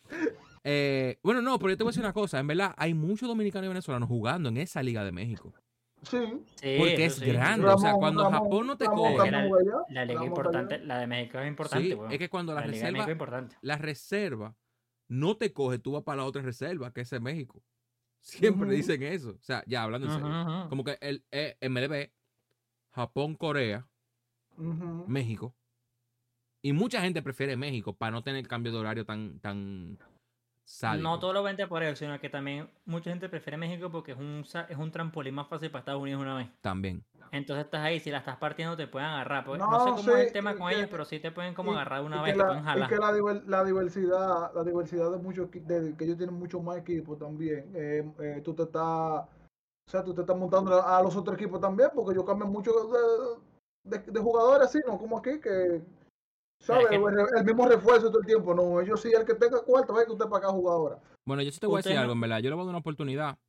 Eh, bueno, no, pero yo te voy a decir una cosa. En verdad, hay muchos dominicanos y venezolanos jugando en esa Liga de México. Sí. Sí, Porque eso es sí. grande. Ramón, o sea, cuando Ramón, Japón no te Ramón, coge. Es que Ramón, la, allá, la liga Ramón, importante, allá. la de México es importante, Sí, weón. es que cuando la, La liga de reserva, México es importante. la reserva no te coge, tú vas para la otra reserva, que es en México. Siempre Ujú. dicen eso. O sea, ya hablando en Ujú, serio. ujú. Como que el eh, M L B, Japón, Corea, Ujú. México. Y mucha gente prefiere México para no tener cambio de horario tan, tan sádico. No todo lo vende por eso, sino que también mucha gente prefiere México porque es un, sa- es un trampolín más fácil para Estados Unidos una vez. También. Entonces estás ahí, si la estás partiendo te pueden agarrar. Porque no, No, sé cómo es sí, el tema y con que- ellos, pero sí te pueden como y- agarrar una y vez, que te la- pueden y jalar. que la, diver- la diversidad, la diversidad de muchos equi- de, que ellos tienen mucho más equipos también. Eh, eh, tú te estás, o sea, tú te estás montando a, a los otros equipos también, porque ellos cambian mucho de, de, de jugadores así, ¿no? Como aquí, que, ¿sabes? Es que- el, el mismo refuerzo todo el tiempo. No, ellos sí, el que tenga cuarto, ve que usted para acá jugar ahora. Bueno, yo sí te voy a Usted decir no- algo, en verdad. Yo le voy a dar una oportunidad.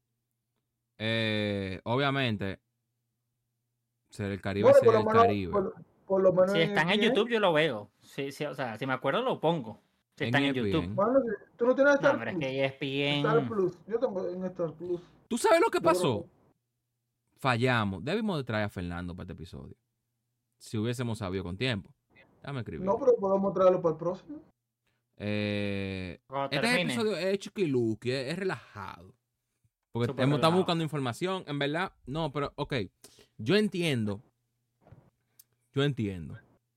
Eh, obviamente, ser el Caribe, Bueno, ser por lo el menos, Caribe. por, por lo menos Si están en E S P N. YouTube yo lo veo. Sí, sí, o sea, si me acuerdo lo pongo. Si En están en E S P N. YouTube. Bueno, si- tú no tienes No, Star pero es Plus. que E S P Star N... Plus. Yo tengo en Star Plus. ¿Tú sabes lo que Yo creo pasó? que- Fallamos. Debimos de traer a Fernando para este episodio. Si hubiésemos sabido con tiempo. Déjame escribir. No, pero podemos traerlo para el próximo. Eh, Cuando este termine. episodio es chiquiluki, es, es relajado. Porque Súper hemos- estamos relajado. buscando información, en verdad. No, pero, ok. Yo entiendo. Yo entiendo.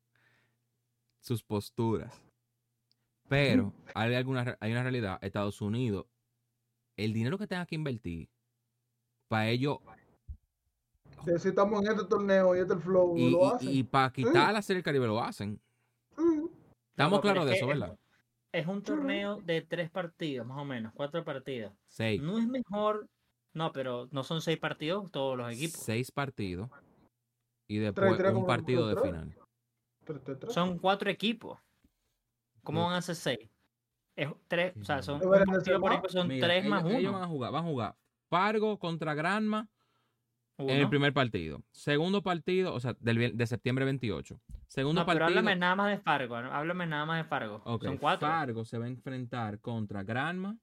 Sus posturas. Pero hay alguna re- hay una realidad. Estados Unidos, el dinero que tenga que invertir para ellos Que si estamos en este torneo y este el flow, y, lo hacen. y, para quitar la Serie del Caribe lo hacen. Sí. Estamos Loco, pero claros de es eso, que es- ¿verdad? Es un torneo de tres partidos, más o menos, cuatro partidos. Seis. No es mejor... No, pero no son seis partidos todos los equipos. Seis partidos. Y Tres, después tres, un como partido de tres. final. Tres, tres, tres. Son cuatro equipos. ¿Cómo Yo- van a ser seis? Es tres, o sea, son un Deberían de partido ser por más. ejemplo, son Mira, tres ellos, más ellos uno. van a jugar, van a jugar Fargo contra Granma en el Uno. primer partido. Segundo partido, o sea, del, vie- de septiembre veintiocho. Segundo No, pero partido. háblame nada más de Fargo. ¿no? Háblame nada más de Fargo. Ok, Son cuatro. Fargo se va a enfrentar contra Granma,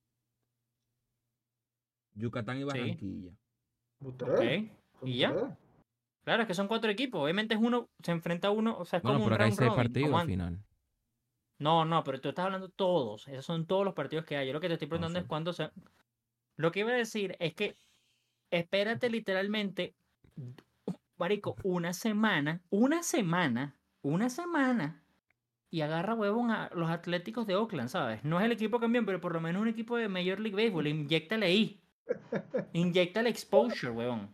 Yucatán y Sí. Barranquilla. Tres. Ok. Son ¿Y ya? tres. Claro, es que son cuatro equipos. Obviamente es uno, se enfrenta a uno, o sea, es Bueno, como un pero acá hay round seis robin, partidos como al antes. final. No, no, pero tú estás hablando todos. Esos son todos los partidos que hay. Yo lo que te estoy preguntando sí. es cuándo se. Lo que iba a decir es que espérate literalmente, marico, una semana, una semana, una semana y agarra huevón a los Atléticos de Oakland, ¿sabes? No es el equipo campeón, pero por lo menos un equipo de Major League Baseball. Inyéctale ahí. Inyéctale exposure, huevón.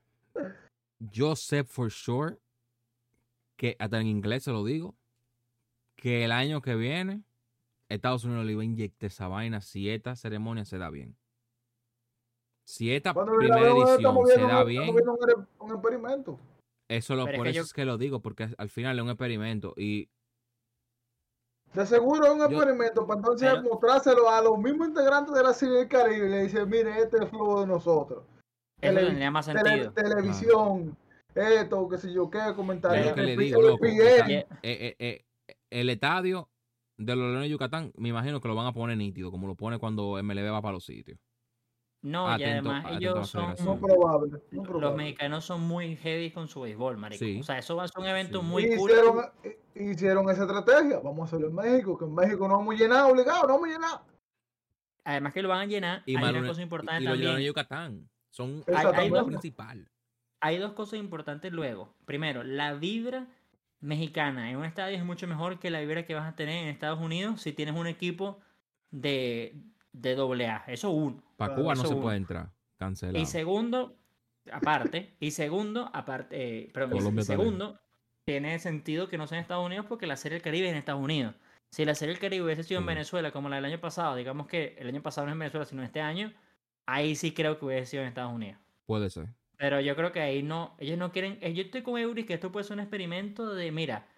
Yo sé for sure que, hasta en inglés se lo digo, que el año que viene Estados Unidos le iba a inyectar esa vaina si esta ceremonia se da bien. Si esta Cuando primera la verdad, edición estamos se viendo, da un- bien, estamos viendo un, un experimento. eso lo, Pero es por que eso yo- es que lo digo, porque al final es un experimento. Y De seguro es un Yo- experimento para entonces Pero- mostrárselo a los mismos integrantes de la Serie del Caribe y le dice, mire, este es el flow de nosotros. Eso Televi- tendría más tele- sentido. televisión, esto, qué sé yo, qué, es comentarios. lo que le el digo, P- loco. el P N. Ye- eh, eh, eh, el estadio de los Leones de Yucatán, me imagino que lo van a poner nítido, como lo pone cuando M L B va para los sitios. No, y Atento- además atento a la ellos son. federación. No probable, no Los probable. mexicanos son muy heavy con su béisbol, marico. Sí. O sea, eso va a ser un evento Sí. muy cool. hicieron, eh, hicieron esa estrategia. Vamos a hacerlo en México, que en México no vamos a llenar obligado, no vamos a llenar. Además que lo van a llenar. Y, hay más una los- cosa importante y los Leones de también. Yucatán son Hay- el hay equipo dos- principal. Hay dos cosas importantes luego. Primero, la vibra mexicana en un estadio es mucho mejor que la vibra que vas a tener en Estados Unidos si tienes un equipo de, de doble A. Eso uno. Para Claro, Cuba no eso se uno. puede entrar. Cancelado. Y segundo, aparte, y segundo, aparte, eh, perdón, y Colombia también. segundo, tiene sentido que no sea en Estados Unidos porque la Serie del Caribe es en Estados Unidos. Si la Serie del Caribe hubiese sido en Sí. Venezuela como la del año pasado, digamos que el año pasado no es en Venezuela, sino este año, ahí sí creo que hubiese sido en Estados Unidos. Puede ser. Pero yo creo que ahí no, ellos no quieren, eh, yo estoy con Eury que esto puede ser un experimento de, mira,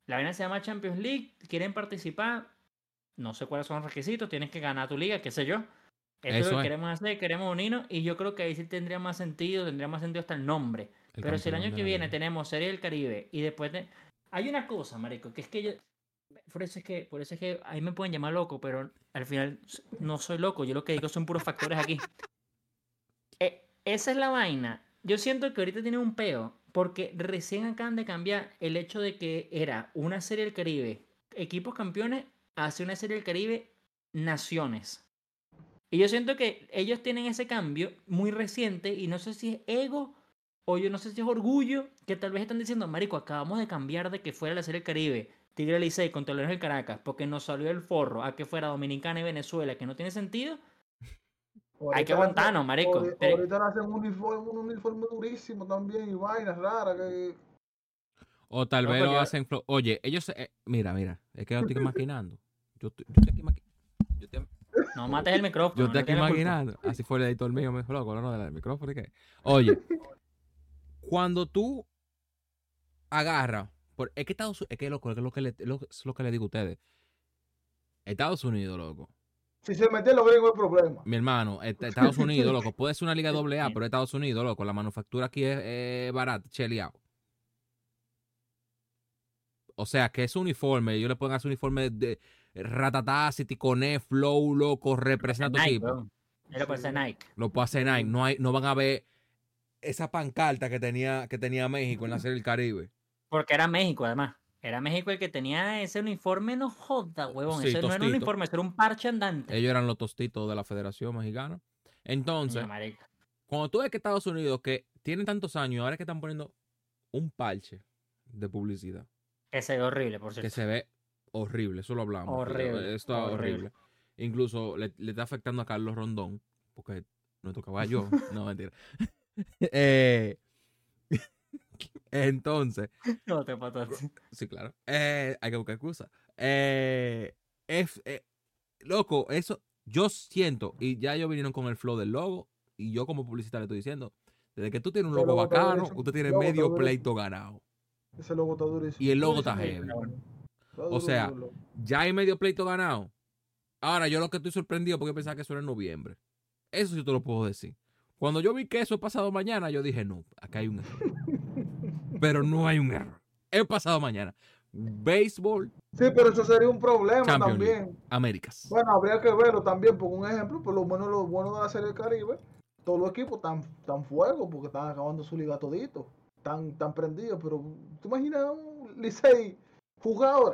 La vaina se llama Champions League, quieren participar, no sé cuáles son los requisitos, tienes que ganar tu liga, qué sé yo. Eso, Eso es lo que es. queremos hacer, queremos unirnos, y yo creo que ahí sí tendría más sentido, tendría más sentido hasta el nombre. El Pero si el año que viene tenemos Serie del Caribe y después de... Hay una cosa, marico, que es que yo... Por eso es que, por eso es que ahí me pueden llamar loco, pero al final no soy loco, yo lo que digo son puros factores aquí. Eh, esa es la vaina. Yo siento que ahorita tiene un peo, porque recién acaban de cambiar el hecho de que era una Serie del Caribe, equipos campeones, hacia una Serie del Caribe, naciones. Y yo siento que ellos tienen ese cambio muy reciente, y no sé si es ego, o yo no sé si es orgullo, que tal vez están diciendo, marico, acabamos de cambiar de que fuera la Serie del Caribe, Tigre Licey contra Leones del Caracas, porque nos salió el forro a que fuera Dominicana y Venezuela, que no tiene sentido. Ahorita hay que aguantarnos, marico. Ahorita, Pero... ahorita hacen un uniforme, un uniforme durísimo también y vainas raras que... O tal no, vez lo hacen... Flo... Oye, ellos... Eh, mira, mira, es que yo estoy imaginando. Yo, yo estoy aquí maquinando. Te... No mates el micrófono. Yo estoy no aquí imaginando. Así fue el editor mío, me dijo, loco, no, del micrófono. ¿Qué? Oye, cuando tú agarras... Por, es que Estados Unidos... Es que, loco, es lo que, le, lo, es lo que le digo a ustedes. Estados Unidos, loco. Si se meten los gringos, el problema. Mi hermano, Estados Unidos, loco, puede ser una liga doble A, pero Estados Unidos, loco, la manufactura aquí es eh, barata, cheleado. O sea, que ese uniforme, ellos le pueden hacer uniforme de Ratatá, Citiconé, Flow, loco, representa tu equipo. Lo puede hacer Nike. Lo puede hacer Nike. No, hay, no van a ver esa pancarta que tenía, que tenía México en la Serie del Caribe. Porque era México, además. Era México el que tenía ese uniforme, no joda, huevón. Sí, ese tostito. No era un uniforme, ese era un parche andante. Ellos eran los tostitos de la Federación Mexicana. Entonces, no, cuando tú ves que Estados Unidos, que tienen tantos años, ahora es que están poniendo un parche de publicidad. Que se ve horrible, por cierto. Que se ve horrible, eso lo hablamos. Horrible. Esto es horrible. horrible. Incluso le, le está afectando a Carlos Rondón, porque no tocaba yo. No, mentira. eh... Entonces, no te pataste. Sí, claro. Eh, hay que buscar excusas. Eh, es, eh, loco, eso yo siento, y ya ellos vinieron con el flow del logo, y yo como publicista le estoy diciendo, desde que tú tienes un logo bacano, usted tiene medio pleito ganado. Ese logo está durísimo. Y el logo está heavy. O sea, ya hay medio pleito ganado. Ahora, yo lo que estoy sorprendido porque pensaba que eso era en noviembre. Eso sí te lo puedo decir. Cuando yo vi que eso es pasado mañana, yo dije, no, acá hay un error. Pero no hay un error. Es pasado mañana. Béisbol. Sí, pero eso sería un problema Champions también. League, Américas. Bueno, habría que verlo también, por un ejemplo, por lo menos lo bueno de la Serie del Caribe, todos los equipos están tan fuego porque están acabando su liga todito. Están tan prendidos, pero ¿tú imaginas un Licey jugar ahora?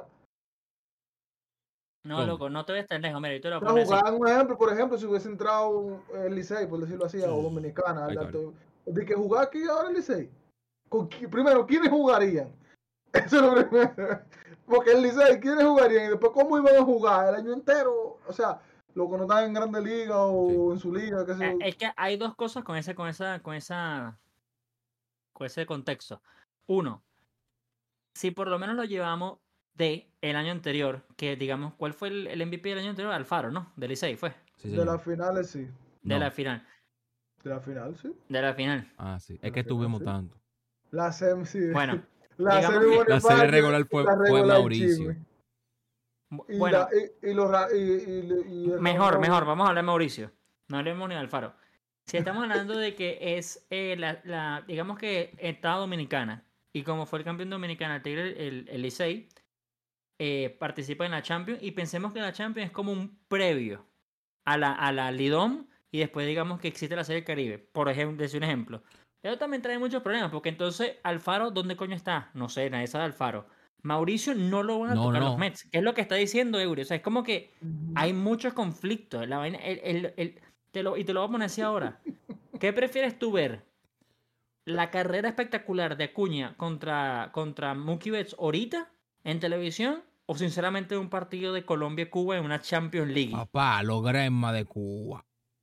No, ¿Cómo? Loco, no te ves tan lejos. Mira, tú lo no, jugar, un ejemplo, por ejemplo, si hubiese entrado el Licey, por decirlo así, o Dominicana, Ay, alto, de que jugar aquí ahora el Licey. Con, primero, ¿quiénes jugarían? Eso es lo primero. Porque el Licey, ¿quiénes jugarían? Y después, ¿cómo iban a jugar el año entero? O sea, los que no están en Grande Liga o sí. en su liga. Qué sé yo. Es que hay dos cosas con ese, con esa, con esa, con ese contexto. Uno, si por lo menos lo llevamos de el año anterior, que digamos, ¿cuál fue el, el M V P del año anterior? Alfaro, ¿no? Del Licey, fue. Sí, de las finales, sí. De no. la final. De la final, sí. De la final. Ah, sí. Es que tuvimos sí. tanto. La serie, sí. Bueno. La serie, la serie regular fue, fue Mauricio. Y bueno. La, y, y los, y, y, y mejor, Raúl. mejor. Vamos a hablar de Mauricio. No hablemos ni de Alfaro. Si estamos hablando de que es eh, la, la, digamos que Estado Dominicana, y como fue el campeón dominicano, el Tigre, el, el Licey, eh, participa en la Champions, y pensemos que la Champions es como un previo a la, a la Lidom, y después digamos que existe la Serie del Caribe, por ejemplo, decir un ejemplo. Eso también trae muchos problemas, porque entonces Alfaro, ¿dónde coño está? No sé, nadie sabe Alfaro. Mauricio no lo van a no, tocar no. los Mets, que es lo que está diciendo Eury. O sea, es como que hay muchos conflictos. La vaina, el, el, el, te lo, y te lo voy a poner así ahora. ¿Qué prefieres tú ver? ¿La carrera espectacular de Acuña contra, contra Mookie Betts ahorita en televisión? ¿O sinceramente un partido de Colombia-Cuba en una Champions League? Papá, los Gresma de Cuba.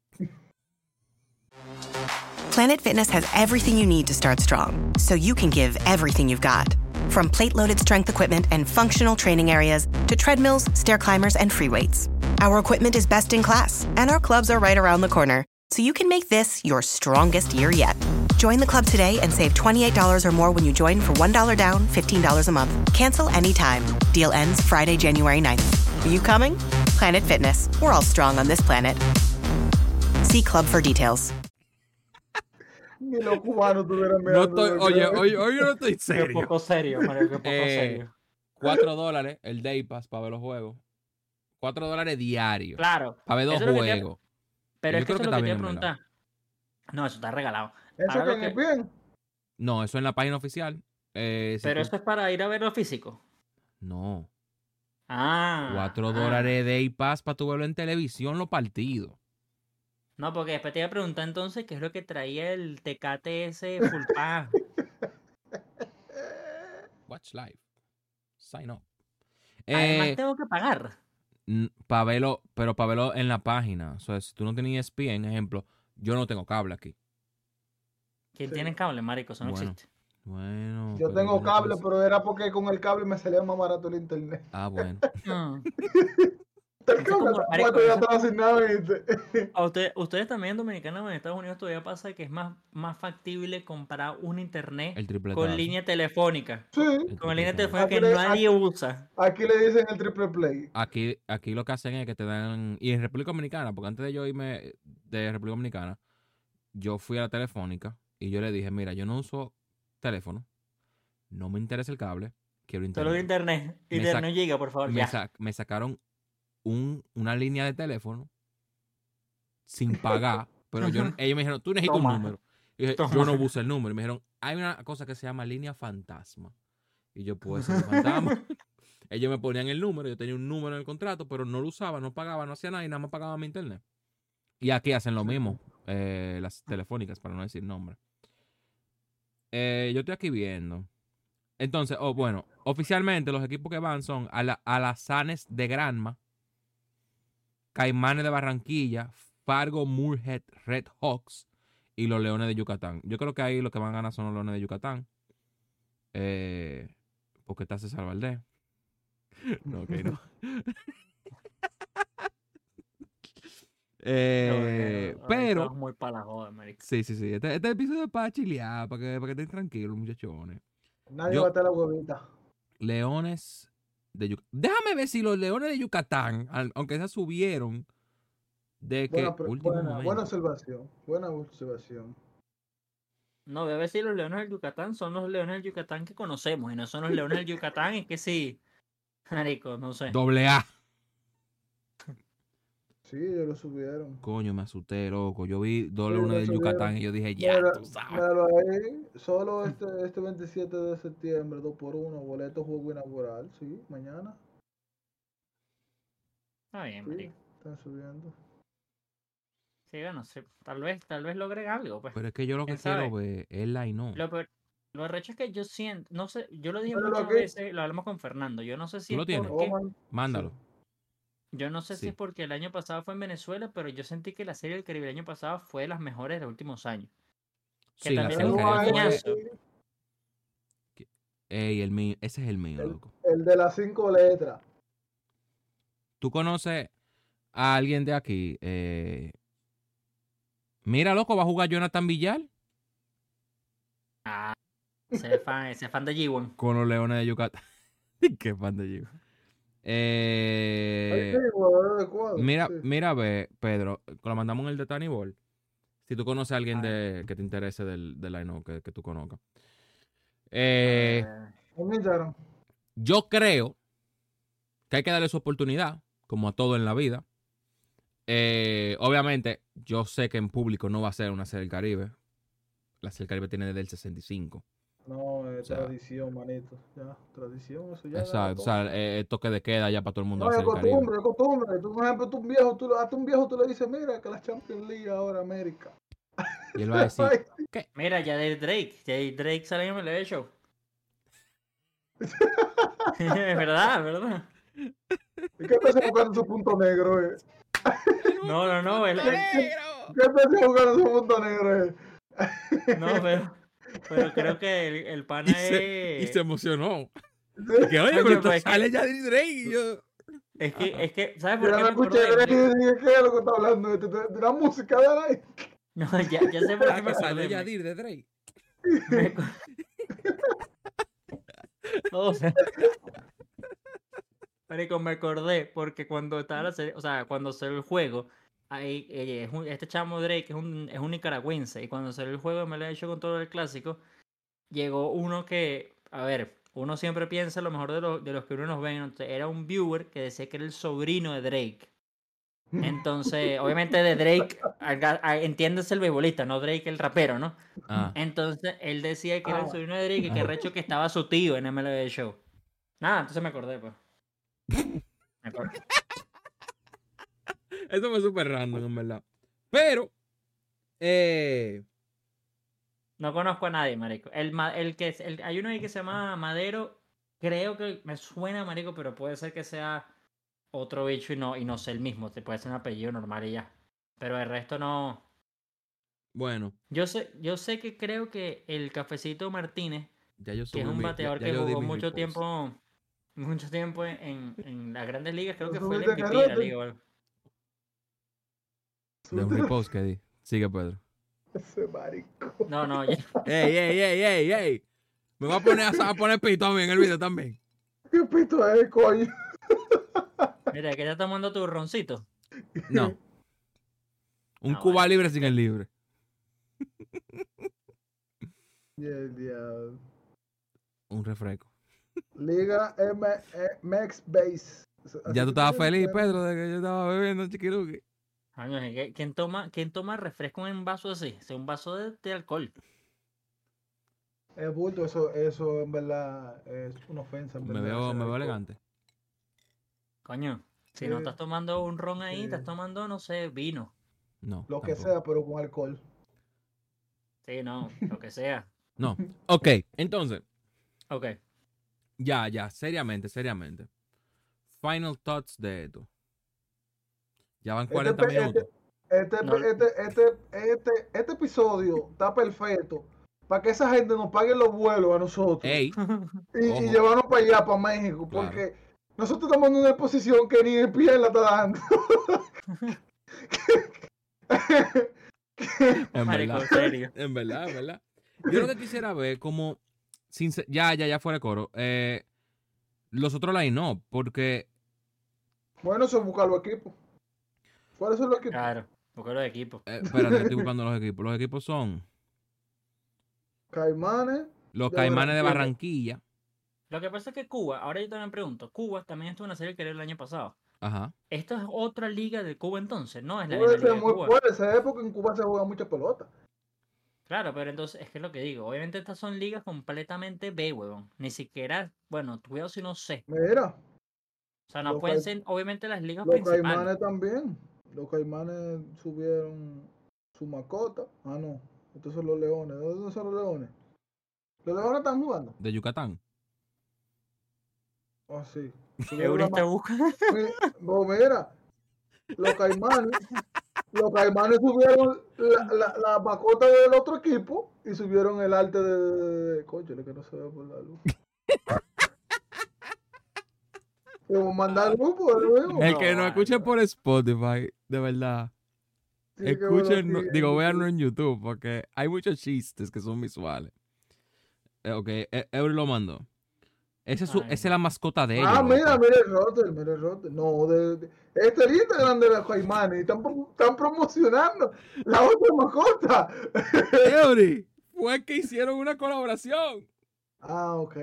Planet Fitness has everything you need to start strong, so you can give everything you've got. From plate-loaded strength equipment and functional training areas to treadmills, stair climbers, and free weights. Our equipment is best in class, and our clubs are right around the corner, so you can make this your strongest year yet. Join the club today and save twenty-eight dollars or more when you join for one dollar down, fifteen dollars a month. Cancel anytime. Deal ends Friday, January ninth. Are you coming? Planet Fitness. We're all strong on this planet. See club for details. Ni los cubanos tuvieran No miedo. estoy, oye, oye, oye, yo no estoy Qué serio. poco serio, Mario, qué poco Eh, serio. Cuatro dólares el Day Pass para ver los juegos. Cuatro dólares diarios. Claro. Para ver dos eso es lo que te- juegos. Pero Yo es que creo eso que es lo que te está iba a bien preguntar. No, eso está regalado. Eso Ahora lo que es que- bien. No, eso en la página oficial. Eh, si Pero tú- eso es para ir a verlo físico. No. Ah. Cuatro ah. dólares de Day Pass para tu verlo en televisión los partidos. No, porque después te iba a preguntar entonces qué es lo que traía el T K T S Full Pass. Watch Live. Sign up. Además Eh, tengo que pagar. para verlo, pero para verlo en la página. O sea, si tú no tienes E S P N, ejemplo, yo no tengo cable aquí. ¿Quién Sí. tiene cable, marico? Eso no Bueno. existe. Bueno. Yo pero tengo no cable, puedes- pero era porque con el cable me salía más barato el internet. Ah, bueno. Mm. El Eso como- cable está marico, puesto y ya eso- estaba asignado, ¿viste? A usted- ustedes también en Dominicana o en Estados Unidos todavía pasa que es más, más factible comprar un internet El triple con línea telefónica. Sí. Con línea telefónica Aquí que le- nadie aquí- usa. Aquí le dicen el triple play. Aquí, aquí lo que hacen es que te dan. Y en República Dominicana, porque antes de yo irme de República Dominicana, yo fui a la telefónica y yo le dije: Mira, yo no uso teléfono, no me interesa el cable, quiero Solo internet. internet. Me Internet sac- no llega, por favor. me, Ya. sa- me sacaron un, una línea de teléfono sin pagar, pero yo, ellos me dijeron: Tú necesitas Toma. un número. Y dije: Toma. Yo no puse el número. Y me dijeron: Hay una cosa que se llama línea fantasma. Y yo, pues, ese fantasma. Ellos me ponían el número, yo tenía un número en el contrato, pero no lo usaba, no pagaba, no hacía nada y nada más pagaba mi internet. Y aquí hacen lo mismo, eh, las telefónicas, para no decir nombre. Eh, yo estoy aquí viendo. Entonces, oh, bueno, oficialmente los equipos que van son a la- Alazanes de Granma, Caimanes de Barranquilla, Fargo Moorhead Red Hawks y los Leones de Yucatán. Yo creo que ahí los que van a ganar son los Leones de Yucatán. Eh, porque está César Valdés. No, ok, no. Eh, Ay, pero, estamos muy para la joda, marico. sí, sí, sí. Este, este episodio es para chilear, para que, para que estén tranquilos, muchachones. Nadie Yo- va a estar la huevita. Leones de Yucatán. Déjame ver si los Leones de Yucatán, al- aunque se subieron de que Buena, pre- último buena, momento. buena observación. Buena observación. No, debe decir los leones del Yucatán son los leones del Yucatán que conocemos y no son los leones del Yucatán, es que sí. Marico, no sé. Doble A. Sí, ellos lo subieron. Coño, me asusté, loco. Yo vi dos Sí, Leones lo de subieron. Yucatán y yo dije, ya, Mira, tú sabes. míralo ahí. Solo este, este veintisiete de septiembre, dos por uno, boleto juego inaugural. Sí, mañana. Está bien, Sí, marico. están subiendo. Sí, no sé. Tal vez, tal vez logren algo, pues. Pero es que yo lo que ¿Quién sabe? quiero ver es la y no. Lo peor, lo arrecho es que yo siento, no sé, yo lo dije Pero lo muchas que- veces, lo hablamos con Fernando, yo no sé si ¿Tú lo es tienes? porque, Toman- Mándalo. yo no sé si Sí. es porque el año pasado fue en Venezuela, pero yo sentí que la serie del Caribe el año pasado fue de las mejores de los últimos años. Que Sí, la también serie es del un Caribe fue- coñazo. Ey, el mío, ese es el mío, El- loco. El de las cinco letras. ¿Tú conoces a alguien de aquí? Eh, Mira, loco, va a jugar Jonathan Villar Ah, ese es fan, ese es fan de G uno. con los Leones de Yucatán. Qué fan de Gio. Eh, Ahí sí, jugador adecuado, mira, sí. mira, ve, Pedro, lo mandamos en el de Tiny Ball. Si tú conoces a alguien de, que te interese del, del line que, que tú conozcas. Eh, En Instagram. yo creo que hay que darle su oportunidad, como a todo en la vida. Eh, obviamente, yo sé que en público no va a ser una serie del Caribe. La serie del Caribe tiene desde el sesenta y cinco. No, es O sea, tradición, manito. Ya, tradición, eso ya. Exacto. O sea, eh, el toque de queda ya para todo el mundo No, va a es ser el Caribe. costumbre, es costumbre. Tú, por ejemplo, tú un viejo, tú, a tú un viejo tú le dices, mira, que la Champions League ahora América. Y él va a decir, Ay, Mira, ya de Drake, ya de Drake sale en M L B Show. Es verdad, es verdad. ¿y qué estás buscando su punto negro, eh? No, no, no, él- él- ¿Qué estás buscando su punto negro, eh? no, pero, pero creo que el, el pana y, se, y es, se emocionó. Sí. Que oye, Coño, pero esto pues, sale ya de Drake. Y yo, es que, Ajá. es que, ¿sabes Yo por qué no me acordé escuché de Drake Drake? y dije, ¿qué es lo que está hablando? De, de- de la música de ahí. No, ya, ya sé por ah, qué me que acordé. salió man. Yadir de Drake. Me co- o sea, marico, me acordé porque cuando estaba la serie, o sea, cuando salió el juego, ahí, eh, es un- este chamo Drake es un, es un nicaragüense, y cuando salió el juego me lo he hecho con todo el clásico, llegó uno que, a ver, uno siempre piensa lo mejor de, los de los que uno nos ven, entonces, era un viewer que decía que era el sobrino de Drake. Entonces, obviamente de Drake, haga- a- entiéndase el beisbolista, no Drake el rapero, ¿no? Ah, Entonces, él decía que era el Ah. sobrino de Drake y que recho que estaba su tío en M L B Show. Nada, entonces me acordé, pues. Me acordé. eso fue súper random, en verdad. Pero, eh, No conozco a nadie, marico. El, ma- el que es- el- hay uno ahí que se llama Madero, creo que me suena, marico, pero puede ser que sea otro bicho y no, y no sé el mismo. Te puede ser un apellido normal y ya. Pero el resto no. bueno, Yo sé, yo sé que creo que el Cafecito Martínez, ya yo que es subí un mi, ya, bateador ya que yo di jugó mi mucho repost. tiempo, mucho tiempo en, en las grandes ligas, creo ¿Lo que fue el subiste en M V P de la Rotten? liga. o algo. De un repost que di. Sigue, Pedro. Ese marico. No, no, ya. ¡Ey, ey, ey, ey, ey! Me voy a poner a, a poner pito a mí en el video también. ¿Qué pito es, coño? Mira, que ya tomando tu roncito. No. Un Ah, Cuba bueno, libre es sin que- el libre. Y el diablo. Un refresco. Liga M eh, Max Base. Así Ya tú que estabas tienes feliz, que- Pedro, de que yo estaba bebiendo chiquiluki. Coño, es que ¿quién toma, quién toma refresco en un vaso así? Es un vaso de, de alcohol. Es bulto, eso, eso en verdad es una ofensa. En Me verdad, veo, hacer me veo alcohol. elegante. Coño, si Sí, no estás tomando un ron ahí, sí. estás tomando, no sé, vino. No. Lo que tampoco. sea, pero con alcohol. Sí, no, lo que sea. No. Ok, entonces, Ok. ya, ya, seriamente, seriamente. Final thoughts de esto. Ya van Este, cuarenta pe- este, minutos. este, No, este, este, este, este episodio está perfecto para que esa gente nos pague los vuelos a nosotros Ey, y, y ojo. llevarnos para allá, para México, Claro. porque nosotros estamos en una posición que ni el pie la está dando. En marico, verdad. en serio. En verdad, en verdad. Yo lo que quisiera ver como. sincer- Ya, ya, ya fuera de coro. Eh, los otros line no, porque. Bueno, eso es buscar los equipos. ¿Cuáles son los equipos? Claro, porque los equipos. eh, espérate, que estoy buscando los equipos. Los equipos son Caimanes. los de Caimanes de Barranquilla. Barranquilla. Lo que pasa es que Cuba, ahora yo también pregunto, Cuba también estuvo en una serie del Caribe el año pasado. Ajá. ¿Esto es otra liga de Cuba entonces? No es la Puede misma ser liga de muy, Cuba. puede ser porque en Cuba se juega mucha pelota. Claro, pero entonces es que es lo que digo. Obviamente estas son ligas completamente B, huevón. Ni siquiera, bueno, cuidado si no sé. Mira, O sea, no Los pueden Cai- ser obviamente las ligas los principales. Caimanes también. Los Caimanes subieron su mascota. Ah, no. Estos son los Leones. ¿De dónde son los Leones? Los Leones están jugando. De Yucatán. Ah, sí. Subieron Eury la está ma- buscando. Mi- vos mira, los Caimanes. Los Caimanes subieron la, la, la mascota del otro equipo y subieron el arte de. de, de Cónchale, que no se ve por la luz. Como mandar al grupo de nuevo. El No, que nos escuche vale. por Spotify, de verdad. Sí, que bueno, Escuchen, aquí digo, en véanlo YouTube. en YouTube, porque hay muchos chistes que son visuales. Eh, ok, E- Eury lo mandó. Esa es, su- Ay, esa es la mascota de ellos. Ah, mira, loco. mira el roster, mira el roster. No, de, de- este es el Instagram de los Caimanes. y Están, pro- están promocionando la otra mascota. Eury, fue que hicieron una colaboración. Ah, ok.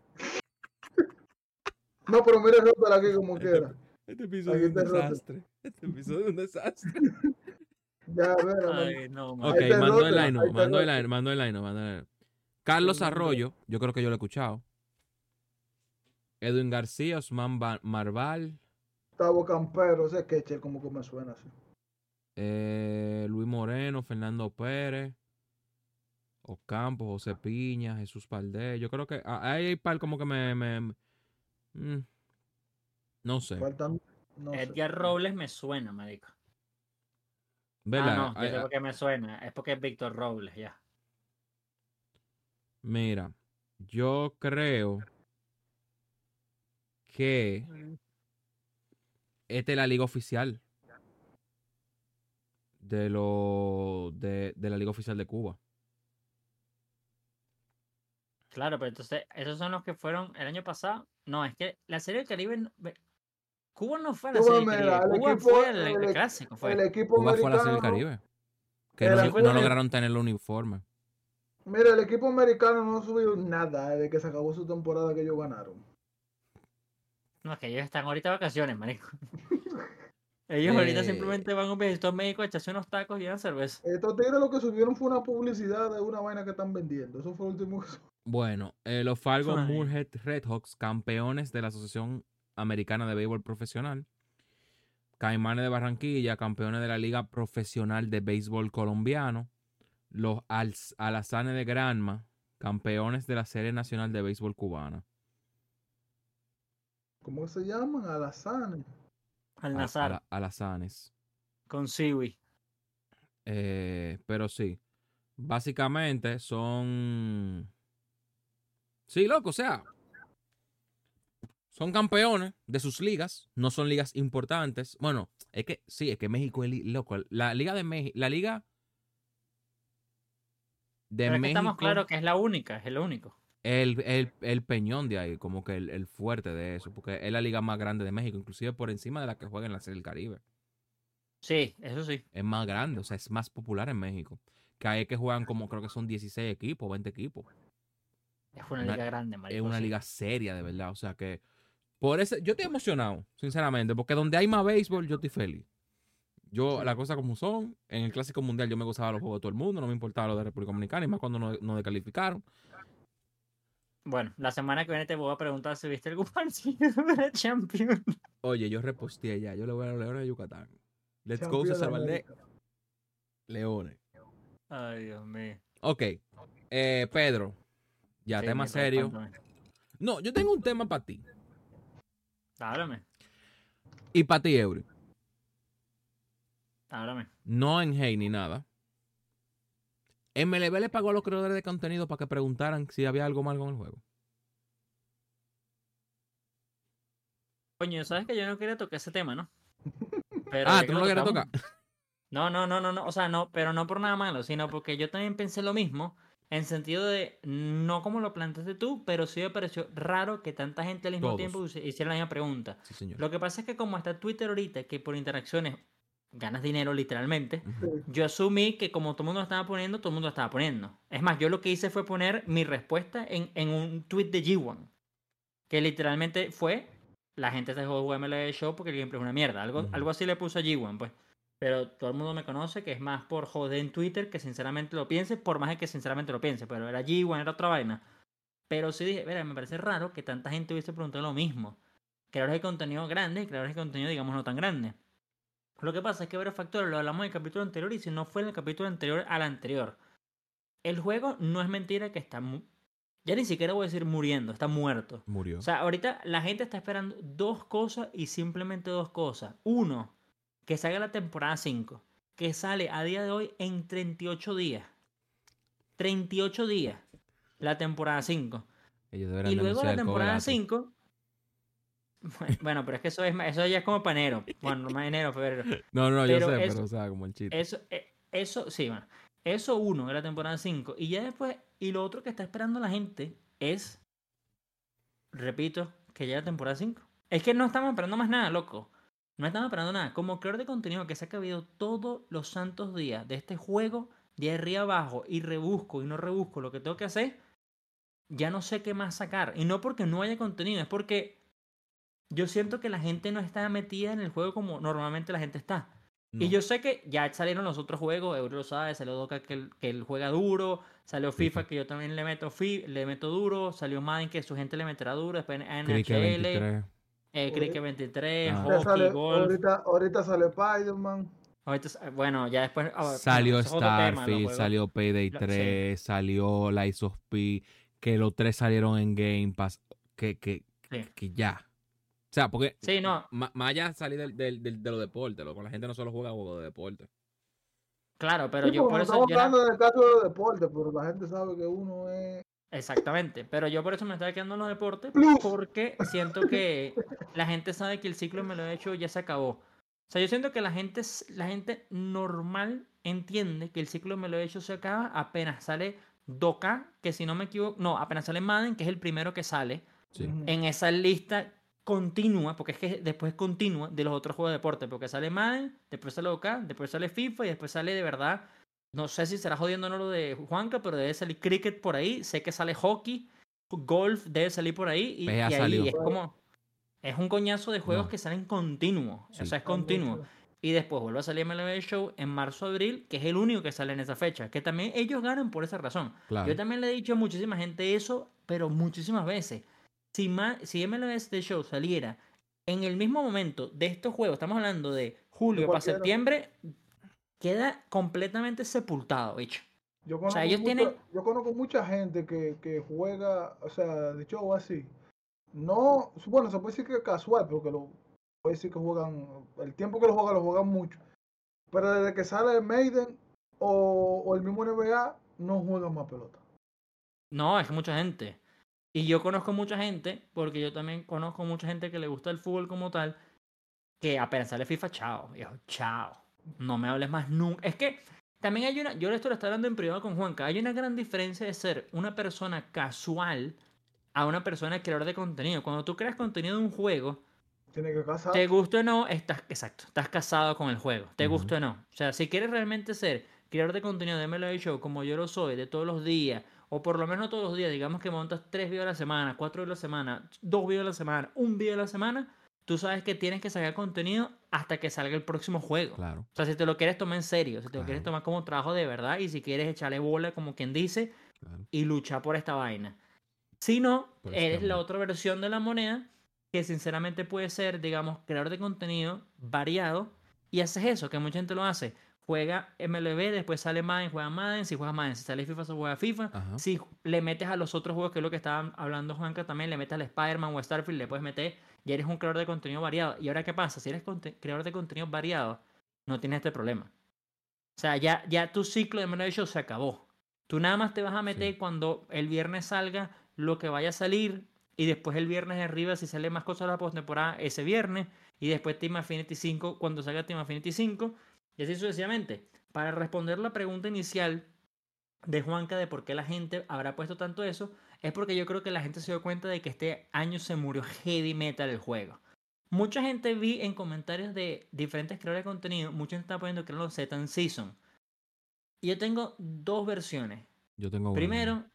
No, pero mira el roster aquí como Este, quiera. este episodio Aquí es un está el roster. desastre. Este episodio es un desastre. Ya, ver, Ay, no, Ok, man. Ahí está el mandó el roster, line, ahí está el mandó el roster. line, mandó el line, mandó el line. Carlos Sí, mandó. Arroyo, yo creo que yo lo he escuchado. Edwin García, Osman Ba- Marval, Tavo Campero, ese queche como que me suena así. eh, Luis Moreno, Fernando Pérez, Ocampo, José Piña, Jesús Valdés. Yo creo que ah, ahí hay par como que me... me- me- mm, no sé. Faltan, no sé. Edgar Robles me suena, marico. ¿Verdad? Ah, no, yo Ay, sé ay, por qué me suena. Es porque es Víctor Robles, ya. mira, yo creo que esta es la liga oficial de lo de, de la liga oficial de Cuba. Claro, pero entonces, esos son los que fueron el año pasado. No, es que la Serie del Caribe. no- ve- Cuba no fue a la Tú Serie ves, del mira, Caribe. el Cuba equipo, fue al, el, al e- clásico, el fue. equipo Cuba fue a la Serie americano del no, Caribe. Que el no, Sí, le- fue no la- lograron tener el uniforme. mira, el equipo americano no subió nada desde que se acabó su temporada que ellos ganaron. No, es que ellos están ahorita de vacaciones, marico. Ellos ahorita Eh, simplemente van a un viajito a México a echarse unos tacos y una cerveza. Estos tigres lo que subieron fue una publicidad de una vaina que están vendiendo. Eso fue lo último que su- bueno, eh, los Fargo Ay. Moorhead Redhawks, campeones de la Asociación Americana de Béisbol Profesional. Caimanes de Barranquilla, campeones de la Liga Profesional de Béisbol Colombiano. Los Alz- Alazanes de Granma, campeones de la Serie Nacional de Béisbol Cubana. ¿Cómo se llaman? Alazanes. Al Al- Nazar, ala- Alazanes. con Siwi. Eh, pero sí, básicamente son... Sí, loco, o sea, son campeones de sus ligas, no son ligas importantes. Bueno, es que sí, es que México es li- loco. La liga de México, la liga de Pero es que estamos México, claros que es la única, es el único. el, el, el peñón de ahí, como que el, el fuerte de eso, porque es la liga más grande de México, inclusive por encima de la que juega en la Serie del Caribe. Sí, eso sí. Es más grande, o sea, es más popular en México. Que ahí es que juegan como creo que son dieciséis equipos, veinte equipos. Es una, Una- liga grande, Es marico. una sí. liga seria, de verdad. O sea que por ese, yo estoy emocionado, sinceramente, porque donde hay más béisbol, yo estoy feliz. Yo, Sí. las cosas como son, en el Clásico Mundial yo me gozaba los juegos de todo el mundo, no me importaba lo de República Dominicana, y más cuando nos no descalificaron. Bueno, la semana que viene te voy a preguntar si viste algún partido de la Champions. Oye, yo reposteé ya, yo le voy a los Leones de Yucatán. Let's go, Campeón de César Valdés. América. Leones. Ay, Dios mío. Ok, eh, Pedro, ya, Sí, tema mi rey, serio. cuéntame. No, yo tengo un tema para ti. Háblame, Y para ti, Eury. háblame. No en hate ni nada. M L B le pagó a los creadores de contenido para que preguntaran si había algo mal con el juego. Coño, sabes que yo no quería tocar ese tema, ¿no? Pero Ah, ya ¿tú que no lo quieres tocamos- tocar? No, no, no, no, no. O sea, no, pero no por nada malo, sino porque yo también pensé lo mismo. En sentido de, no como lo planteaste tú, pero sí me pareció raro que tanta gente al mismo Todos. tiempo hici- hiciera la misma pregunta. Sí, señor. Lo que pasa es que como está Twitter ahorita, que por interacciones ganas dinero literalmente, Ujú. Sí. yo asumí que como todo el mundo lo estaba poniendo, todo el mundo lo estaba poniendo. Es más, yo lo que hice fue poner mi respuesta en, en un tweet de G uno. Que literalmente fue, la gente se dejó de M L B Show porque el gameplay es una mierda. Algo, Ujú. algo así le puso a G uno, pues. Pero todo el mundo me conoce que es más por joder en Twitter que sinceramente lo piense, por más de que sinceramente lo piense. Pero era G uno, era otra vaina. Pero sí dije, mira, me parece raro que tanta gente hubiese preguntado lo mismo. Creadores de contenido grandes y creadores de contenido, digamos, no tan grandes. Lo que pasa es que varios factores lo hablamos en el capítulo anterior y si no fue en el capítulo anterior al anterior. El juego no es mentira que está... mu- Ya ni siquiera voy a decir muriendo, está muerto. Murió. O sea, ahorita la gente está esperando dos cosas y simplemente dos cosas. Uno, que salga la temporada cinco, que sale a día de hoy en treinta y ocho días. treinta y ocho días la temporada cinco. Ellos deberían Y de luego la anunciar el cover temporada gratis. cinco... Bueno, pero es que eso, es, eso ya es como para enero. Bueno, más enero, febrero. No, no, yo Pero sé, es- pero o sea, como el chiste. Eso, eh, eso, sí, bueno. Eso uno de la temporada cinco. Y ya después, y lo otro que está esperando la gente es, repito, que llegue la temporada cinco. Es que no estamos esperando más nada, loco. No estamos esperando nada. Como creador de contenido que se ha cabido todos los santos días de este juego, de arriba abajo, y rebusco y no rebusco lo que tengo que hacer, ya no sé qué más sacar. Y no porque no haya contenido, es porque yo siento que la gente no está metida en el juego como normalmente la gente está. No. Y yo sé que ya salieron los otros juegos, Euro lo sabe, salió Doka que él, que él juega duro, salió FIFA, FIFA. que yo también le meto fi, le meto duro, salió Madden que su gente le meterá duro, después N Cricket H L, veintitrés. eh, Cricket veintitrés, Ah. Ya hockey, sale- golf. ahorita, ahorita sale Spider-Man. Ahorita sa- bueno, ya después... ah, bueno, Salió eso es otro tema, los Starfield, juegos. salió Payday Lo- sí. tres, salió Lies of P, que los tres salieron en Game Pass, que, que, Sí. que ya. O sea, porque Sí, no, ma- más allá de salir del, del- del- de los deportes, loco, la gente no solo juega juegos de deporte. claro, pero Sí, yo porque por no eso... estamos yo era- hablando del caso de deporte, pero la gente sabe que uno es. Exactamente, pero yo por eso me estaba quedando en los deportes, Plus. porque siento que la gente sabe que el ciclo me lo he hecho ya se acabó. O sea, yo siento que la gente, s- la gente normal entiende que el ciclo me lo he hecho se acaba apenas sale dos K, que si no me equivoco, no, apenas sale Madden, que es el primero que sale Sí. Ujú. en esa lista continua, porque es que después es continua de los otros juegos de deporte, porque sale Madden, después sale dos K, después sale FIFA y después sale de verdad, no sé si será jodiendo o no lo de Juanca, pero debe salir cricket por ahí, sé que sale hockey, golf debe salir por ahí y, Pues ya y ahí salió. es como, es un coñazo de juegos No. que salen continuo, Sí. o sea, es Hay continuo. mucho. Y después vuelve a salir M L B Show en marzo-abril, que es el único que sale en esa fecha. Que también ellos ganan por esa razón. Claro. Yo también le he dicho a muchísima gente eso, pero muchísimas veces. Si, ma- si M L B The Show saliera en el mismo momento de estos juegos, estamos hablando de julio para cualquiera. septiembre, queda completamente sepultado, bicho. Yo O sea, conozco, ellos mucho, tienen... yo conozco mucha gente que, que juega, o sea, de show así. No, bueno, se puede decir que es casual, porque lo puede decir que juegan, el tiempo que lo juegan, lo juegan mucho. Pero desde que sale el Maiden o, o el mismo N B A, no juegan más pelota. No, es que mucha gente. Y yo conozco mucha gente, porque yo también conozco mucha gente que le gusta el fútbol como tal, que apenas sale FIFA, chao, viejo, chao. No me hables más nunca. Es que también hay una, yo esto lo estoy hablando en privado con Juanca, hay una gran diferencia de ser una persona casual a una persona creador de contenido. Cuando tú creas contenido de un juego, Tiene que casar. te guste o no, estás, exacto, estás casado con el juego, te Ujú. guste o no. O sea, si quieres realmente ser creador de contenido de M L B Show, como yo lo soy, de todos los días, o por lo menos todos los días, digamos que montas tres videos a la semana, cuatro videos a la semana, dos videos a la semana, un video a la semana, tú sabes que tienes que sacar contenido hasta que salga el próximo juego. Claro. O sea, si te lo quieres tomar en serio, si te lo Claro. quieres tomar como trabajo de verdad y si quieres echarle bola, como quien dice, Claro. y luchar por esta vaina. Si no, Por este eres la amor. otra versión de la moneda que sinceramente puede ser, digamos, creador de contenido variado y haces eso, que mucha gente lo hace. Juega M L B, después sale Madden, juega Madden, si juegas Madden, si sale FIFA, se juega FIFA. Ajá. Si le metes a los otros juegos, que es lo que estaba hablando Juanca también, le metes al Spider-Man o a Starfield, le puedes meter, ya eres un creador de contenido variado. ¿Y ahora qué pasa? Si eres conte- creador de contenido variado, no tienes este problema. O sea, ya, ya tu ciclo de M L B Show se acabó. Tú nada más te vas a meter Sí. cuando el viernes salga lo que vaya a salir y después el viernes de arriba si sale más cosas de la postemporada ese viernes y después Team Affinity cinco cuando salga Team Affinity cinco y así sucesivamente. Para responder la pregunta inicial de Juanca de por qué la gente habrá puesto tanto eso, es porque yo creo que la gente se dio cuenta de que este año se murió heavy metal el juego. Mucha gente vi en comentarios de diferentes creadores de contenido, mucha gente está poniendo que era los Setan Season. Y yo tengo dos versiones. Yo tengo una. Primero,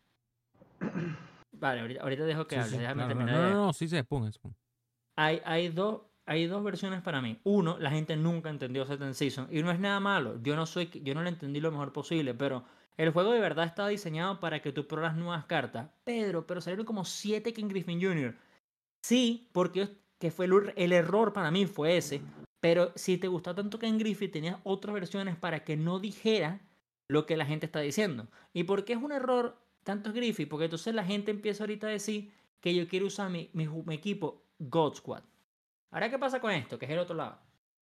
vale, ahorita, ahorita dejo que Sí, hable, sí, déjame claro, terminar claro. la No, idea. no, no, sí se expone, expone. Hay, hay, dos, hay dos versiones para mí. Uno, la gente nunca entendió Setan Season. Y no es nada malo. Yo no soy, yo no lo entendí lo mejor posible. Pero el juego de verdad estaba diseñado para que tú pruebas nuevas cartas. Pedro, pero salieron como siete King Griffin junior Sí, porque yo- que fue el, el error para mí fue ese. Pero si te gustó tanto Ken Griffin, tenías otras versiones para que no dijera lo que la gente está diciendo. ¿Y por qué es un error tanto Griffin? Porque entonces la gente empieza ahorita a decir que yo quiero usar mi, mi, ju- mi equipo God Squad. Ahora, ¿qué pasa con esto? Que es el otro lado.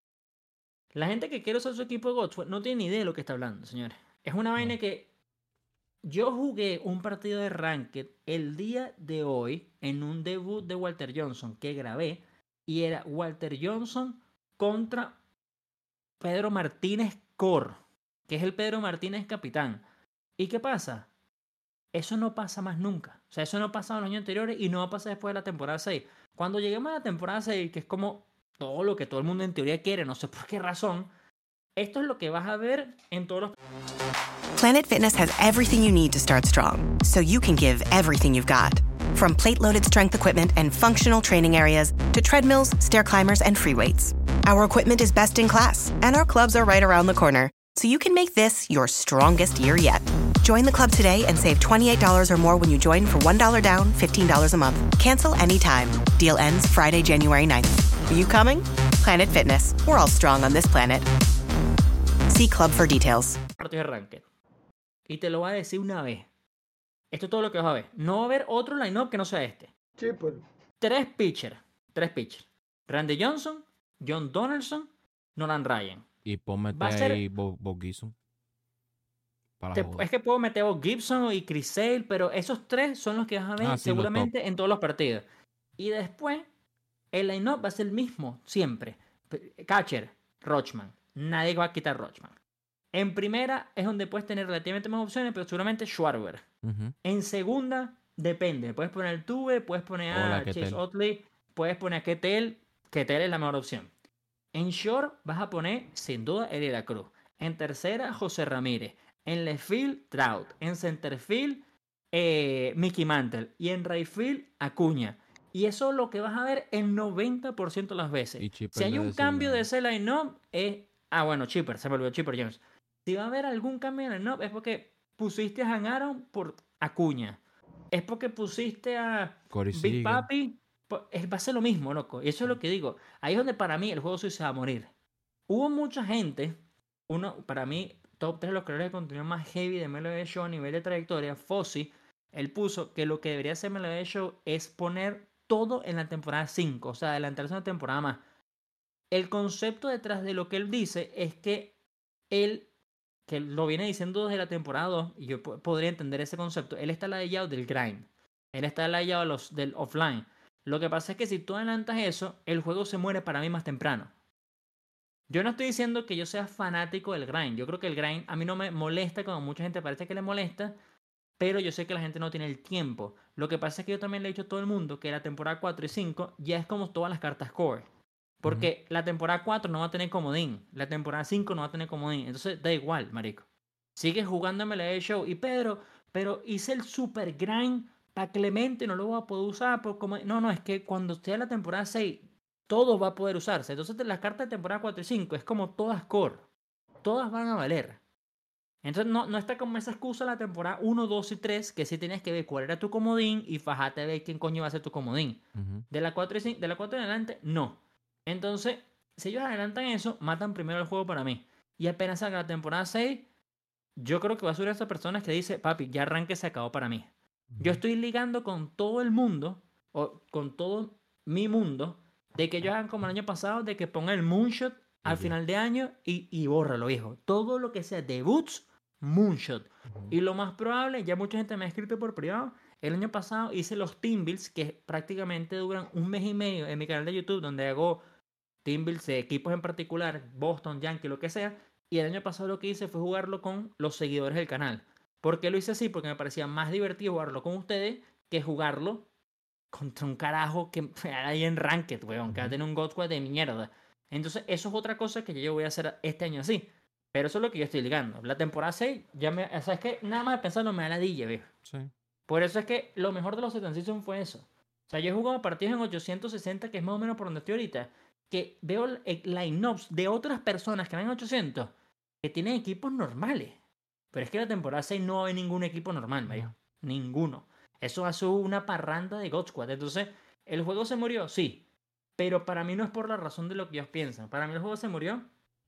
La gente que quiere usar su equipo de God Squad no tiene ni idea de lo que está hablando, señores. Es una vaina No. que yo jugué un partido de Ranked el día de hoy en un debut de Walter Johnson que grabé y era Walter Johnson contra Pedro Martínez Cor, que es el Pedro Martínez capitán. ¿Y qué pasa? Eso no pasa más nunca. O sea, eso no pasa en los años anteriores y no va a pasar después de la temporada seis. Cuando lleguemos a la temporada seis, que es como todo lo que todo el mundo en teoría quiere, no sé por qué razón, esto es lo que vas a ver en todos los... Planet Fitness has everything you need to start strong, so you can give everything you've got. From plate-loaded strength equipment and functional training areas to treadmills, stair climbers, and free weights. Our equipment is best in class, and our clubs are right around the corner, so you can make this your strongest year yet. Join the club today and save twenty-eight dollars or more when you join for one dollar down, fifteen dollars a month. Cancel anytime. Deal ends Friday, January ninth. Are you coming? Planet Fitness. We're all strong on this planet. See club for details. partidos de Ranked. Y te lo voy a decir una vez. Esto es todo lo que vas a ver. No va a haber otro line-up que no sea este. Chipper. Tres pitchers. Tres pitchers. Randy Johnson, John Donaldson, Nolan Ryan. Y pónmete Va a ser- ahí Bob, Bob Gibson. Para Te- joder. es que puedo meter a Bob Gibson y Chris Sale, pero esos tres son los que vas a ver Ah, sí, los seguramente en todos los partidos. Y después, el line-up va a ser el mismo, siempre. P- Catcher, Rochman. Nadie va a quitar Rochman. En primera es donde puedes tener relativamente más opciones, pero seguramente Schwarber. Ujú. En segunda, depende. Puedes poner Tuve, puedes poner Hola, a ¿qué Chase tal? Otley, puedes poner a Ketel. Ketel es la mejor opción. En short vas a poner, sin duda, Eddie La Cruz. En tercera, José Ramírez. En left field, Trout. En center field, eh, Mickey Mantle. Y en right field, Acuña. Y eso es lo que vas a ver el noventa por ciento de las veces. Y Si Chipper hay de un cambio de designado. ese line-up, es... Ah, bueno, Chipper, se me olvidó Chipper Jones. Si va a haber algún cambio en el line-up, es porque pusiste a Han Aaron por Acuña. Es porque pusiste a Corey Big Seager. Papi. pues, es- Va a ser lo mismo, loco. Y eso es lo que digo. Ahí es donde para mí el juego suyo se va a morir. Hubo mucha gente, uno, para mí, top tres de los creadores de contenido más heavy de M L B Show a nivel de trayectoria, Fossi, él puso que lo que debería hacer M L B Show es poner todo en la temporada cinco, o sea, adelantarse una temporada más. El concepto detrás de lo que él dice es que él, que lo viene diciendo desde la temporada dos, y yo po- podría entender ese concepto, él está ladillado del grind, él está ladillado de los, del offline. Lo que pasa es que si tú adelantas eso, el juego se muere para mí más temprano. Yo no estoy diciendo que yo sea fanático del grind. Yo creo que el grind a mí no me molesta como mucha gente parece que le molesta, pero yo sé que la gente no tiene el tiempo. Lo que pasa es que yo también le he dicho a todo el mundo que la temporada cuatro y cinco ya es como todas las cartas core. Ujú. Porque la temporada cuatro no va a tener comodín, la temporada cinco no va a tener comodín. Entonces da igual, marico. Sigue jugando M L B Show. Y Pedro, pero hice el super grind para Clemente, no lo voy a poder usar. Por como... No, no, es que cuando esté la temporada seis, todo va a poder usarse. Entonces las cartas de temporada cuatro y cinco es como todas core. Todas van a valer. Entonces no, no está como esa excusa la temporada uno, dos y tres, que sí tienes que ver cuál era tu comodín y fajate a ver quién coño va a ser tu comodín. Ujú. De la cuatro, y cinco, de la cuatro en adelante, no. Entonces, si ellos adelantan eso, matan primero el juego para mí. Y apenas salga la temporada seis, yo creo que va a ser esa persona que dice, papi, ya arranque se acabó para mí. Yo estoy ligando con todo el mundo, o con todo mi mundo, de que ellos hagan como el año pasado, de que pongan el moonshot al Y ya. final de año y, y bórralo, viejo. Todo lo que sea debuts, moonshot. Ujú. Y lo más probable, ya mucha gente me ha escrito por privado, el año pasado hice los team builds que prácticamente duran un mes y medio en mi canal de YouTube, donde hago team builds de equipos en particular, Boston, Yankee, lo que sea. Y el año pasado lo que hice fue jugarlo con los seguidores del canal. ¿Por qué lo hice así? Porque me parecía más divertido jugarlo con ustedes que jugarlo contra un carajo que ahí en Ranked, weón, que va a Ujú. tener un God Squad de mierda. Entonces, eso es otra cosa que yo voy a hacer este año así. Pero eso es lo que yo estoy ligando. La temporada seis, ya me. O sea, es que nada más de pensarlo me da ladilla, viejo. Sí. Por eso es que lo mejor de los Season Season fue eso. O sea, yo he jugado partidos en ochocientos sesenta, que es más o menos por donde estoy ahorita, que veo el- line-ups de otras personas que van en ochocientos, que tienen equipos normales. Pero es que la temporada seis no va a haber ningún equipo normal, Mario. No. Ninguno. Eso hace una parranda de God Squad. Entonces, ¿el juego se murió? Sí. Pero para mí no es por la razón de lo que ellos piensan. Para mí el juego se murió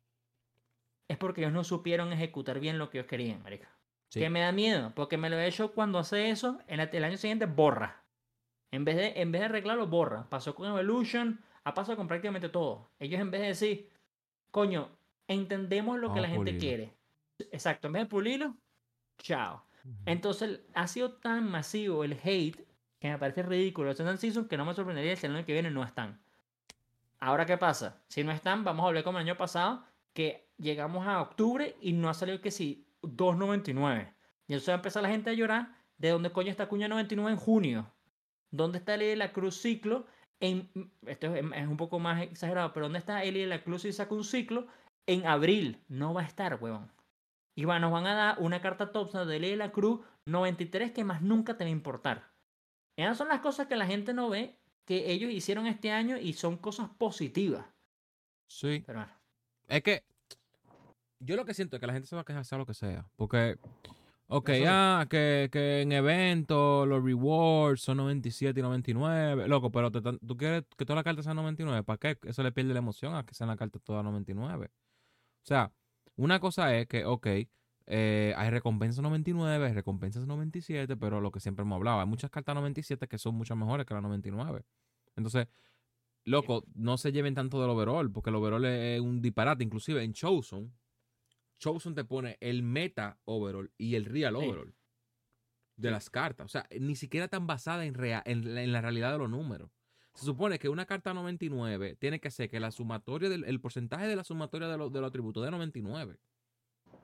es porque ellos no supieron ejecutar bien lo que ellos querían, marica. Sí. Que me da miedo, porque me lo he hecho cuando hace eso, en la- el año siguiente borra. En vez de, en vez de arreglarlo, borra. Pasó con Evolution, ha pasado con prácticamente todo. Ellos en vez de decir, coño, entendemos lo que Vamos la a gente pulirlo. quiere. Exacto, en vez de pulirlo, chao. Ujú. Entonces ha sido tan masivo el hate que me parece ridículo. Los Season Season que no me sorprendería si el año que viene no están. Ahora, ¿qué pasa? Si no están, vamos a hablar como el año pasado, que llegamos a octubre y no ha salido que sí, dos noventa y nueve. Y eso va a empezar la gente a llorar de dónde coño está Cuña noventa y nueve en junio. ¿Dónde está Eli de la Cruz ciclo? En, esto es, es un poco más exagerado, pero ¿dónde está Eli de la Cruz si saca un ciclo? En abril. No va a estar, huevón. Y va, nos van a dar una carta top de Eli de la Cruz noventa y tres que más nunca te va a importar. Esas son las cosas que la gente no ve que ellos hicieron este año y son cosas positivas. Sí. Pero bueno. Es que yo lo que siento es que la gente se va a quejar sea lo que sea. Porque, ok, Eso sí. ah, que, que en eventos los rewards son noventa y siete y noventa y nueve. Loco, pero te tan- tú quieres que toda la carta sea noventa y nueve. ¿Para qué? Eso le pierde la emoción a que sean la carta toda noventa y nueve. O sea, una cosa es que, ok, eh, hay recompensas noventa y nueve, hay recompensas noventa y siete, pero lo que siempre hemos hablado, hay muchas cartas noventa y siete que son mucho mejores que la noventa y nueve. Entonces, loco, no se lleven tanto del overall, porque el overall es un disparate. Inclusive en Chosen, Chosen te pone el meta overall y el real Sí. overall de Sí. las cartas. O sea, ni siquiera tan basada en, rea- en, la- en la realidad de los números. Se supone que una carta noventa y nueve tiene que ser que la sumatoria del el porcentaje de la sumatoria de, los de los atributos de noventa y nueve.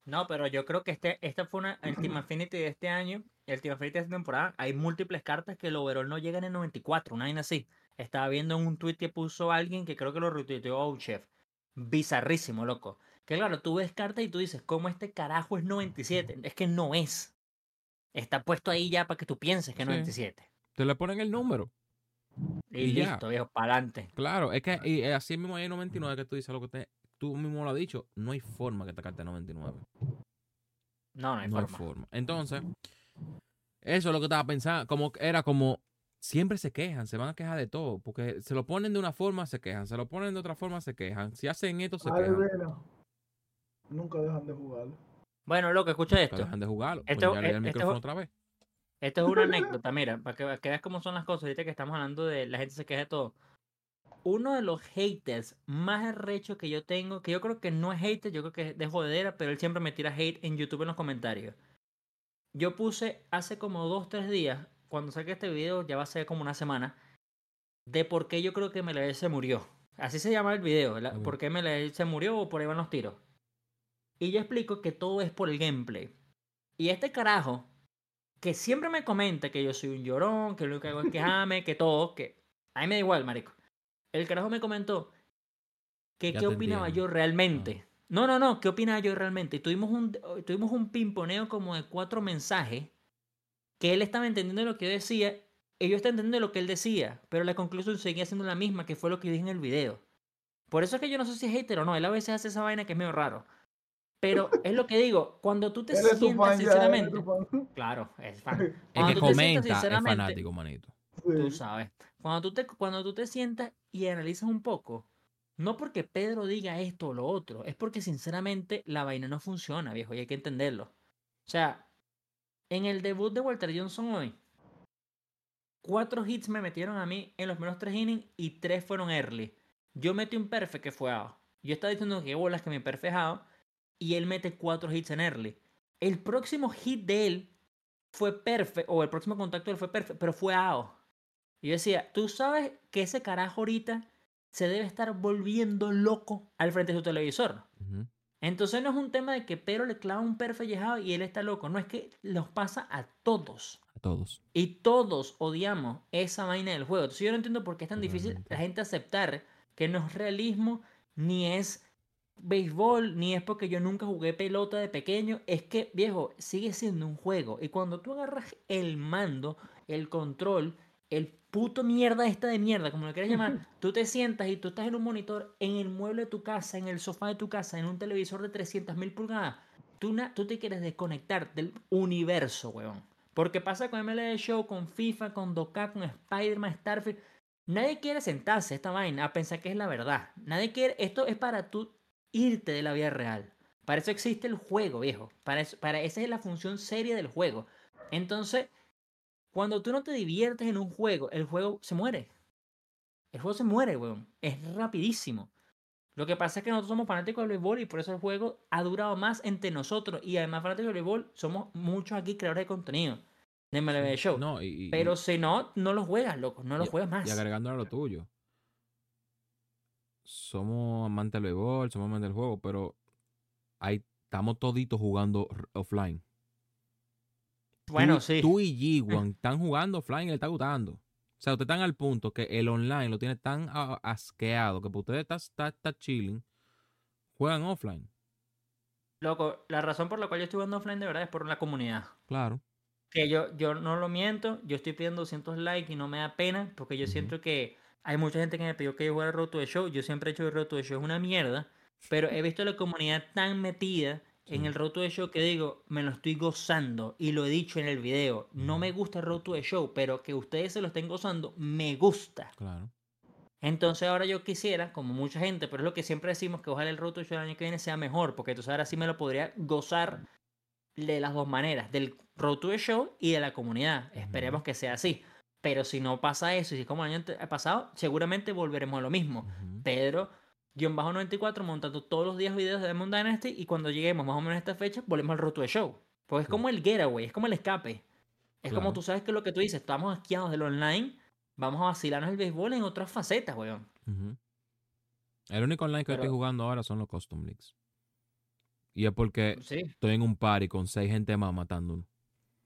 No, pero yo creo que este, esta fue una, el Team Affinity de este año, el Team Affinity de esta temporada, hay múltiples cartas que el overall no llegan en noventa y cuatro, una vaina así. Estaba viendo en un tweet que puso alguien que creo que lo retuiteó Outchef. Bizarrísimo, loco. Que claro, tú ves cartas y tú dices, ¿cómo este carajo es noventa y siete? Es que no es. Está puesto ahí ya para que tú pienses que es Sí. noventa y siete. Te le ponen el número. Y, Y ya. listo, viejo, para adelante. Claro, es que y así mismo hay noventa y nueve que tú dices lo que te, tú mismo lo has dicho. No hay forma que te carte noventa y nueve. No, no hay No hay forma. forma. Entonces, eso es lo que estaba pensando. Como era como. Siempre se quejan, se van a quejar de todo. Porque se lo ponen de una forma, se quejan. Se lo ponen de otra forma, se quejan. Si hacen esto, se quejan. Adivina. Nunca dejan de jugar. Bueno, loco, escucha Nunca esto. dejan de jugarlo. Pues Esto, ya le di eh, el esto, micrófono otra vez. esto es una anécdota, mira, para que, que veas cómo son las cosas. Ahorita que estamos hablando de la gente se queja de todo. Uno de los haters más arrechos que yo tengo, que yo creo que no es hater, yo creo que es de jodedera, pero él siempre me tira hate en YouTube en los comentarios. Yo puse hace como dos, tres días, cuando saqué este video, ya va a ser como una semana, de por qué yo creo que M L B se murió. Así se llama el video, ¿verdad? Ok. ¿Por qué M L B se murió o por ahí van los tiros? Y yo explico que todo es por el gameplay. Y este carajo, que siempre me comenta que yo soy un llorón, que lo único que hago es quejarme, que todo, que a mí me da igual, marico. El carajo me comentó que Ya qué te opinaba entiendo. yo realmente. No, no, no, ¿qué opinaba yo realmente? Tuvimos un, tuvimos un pimponeo como de cuatro mensajes que él estaba entendiendo lo que yo decía y yo estaba entendiendo lo que él decía, pero la conclusión seguía siendo la misma, que fue lo que yo dije en el video. Por eso es que yo no sé si es hater o no, él a veces hace esa vaina que es medio raro. Pero es lo que digo, cuando tú te Él es tu sientas fan ya, él es tu sinceramente, fan. claro, es fan. El que Cuando tú te sientas comenta es sinceramente, fanático, manito. tú Sí. sabes, cuando tú te, cuando tú te sientas y analizas un poco, no porque Pedro diga esto o lo otro, es porque sinceramente la vaina no funciona, viejo, y hay que entenderlo. O sea, en el debut de Walter Johnson hoy, cuatro hits me metieron a mí en los menos tres innings y tres fueron early. Yo metí un perfect que fue out. Yo estaba diciendo que bolas que mi perfect es out y él mete cuatro hits en early. El próximo hit de él fue perfect, o el próximo contacto de él fue perfect, pero fue out. Y yo decía, tú sabes que ese carajo ahorita se debe estar volviendo loco al frente de su televisor. Ujú. Entonces no es un tema de que Pedro le clava un perfellejado y él está loco. No, es que los pasa a todos. A todos. Y todos odiamos esa vaina del juego. Entonces yo no entiendo por qué es tan difícil Totalmente. la gente aceptar que no es realismo, ni es béisbol, ni es porque yo nunca jugué pelota de pequeño. Es que, viejo, sigue siendo un juego. Y cuando tú agarras el mando, el control, el puto mierda esta de mierda, como lo quieras llamar, tú te sientas y tú estás en un monitor, en el mueble de tu casa, en el sofá de tu casa, en un televisor de trescientas mil pulgadas. Tú, na- tú te quieres desconectar del universo, weón. Porque pasa con M L B Show, con FIFA, con Doka, con Spider-Man, Starfield. Nadie quiere sentarse a esta vaina a pensar que es la verdad. Nadie quiere. Esto es para tú irte de la vida real. Para eso existe el juego, viejo. Para, eso, para esa es la función seria del juego. Entonces, cuando tú no te diviertes en un juego, el juego se muere. El juego se muere, weón. Es rapidísimo. Lo que pasa es que nosotros somos fanáticos del béisbol y por eso el juego ha durado más entre nosotros. Y además, fanáticos del béisbol, somos muchos aquí creadores de contenido de M L B Sí. Show. No, y, y- Pero y- si no, no lo juegas, loco. No lo y- juegas y más. agregando a lo tuyo. Somos amantes del béisbol, somos amantes del juego, pero ahí estamos toditos jugando r- offline. Tú, Bueno, y- sí. tú y G-Wan están jugando offline y le está gustando. O sea, ustedes están al punto que el online lo tiene tan a- asqueado que para ustedes está, está, está chilling, juegan offline. Loco, la razón por la cual yo estoy jugando offline de verdad es por la comunidad. Claro. Que yo, yo no lo miento, yo estoy pidiendo doscientos likes y no me da pena porque yo Ujú. siento que hay mucha gente que me pidió que yo jugara Road to the Show. Yo siempre he hecho que Road to the Show es una mierda, pero he visto la comunidad tan metida en Sí. el Road to the Show que digo, me lo estoy gozando y lo he dicho en el video. No Ujú. me gusta el Road to the Show, pero que ustedes se lo estén gozando, me gusta. Claro. Entonces ahora yo quisiera, como mucha gente, pero es lo que siempre decimos, que ojalá el Road to the Show el año que viene sea mejor, porque entonces ahora sí me lo podría gozar de las dos maneras, del Road to the Show y de la comunidad. Esperemos Ujú. que sea así. Pero si no pasa eso, y si como el año ante- pasado, seguramente volveremos a lo mismo. Ujú. Pedro, guión bajo noventa y cuatro, montando todos los días videos de Diamond Dynasty y cuando lleguemos más o menos a esta fecha, volvemos al Road to the Show. Porque es Sí. como el getaway, es como el escape. Es como Claro. tú sabes que lo que tú dices, estamos asqueados del online, vamos a vacilarnos el béisbol en otras facetas, weón. Ujú. El único online que estoy Pero jugando ahora son los Custom Leagues. Y es porque Sí. estoy en un party con seis gente más matando uno.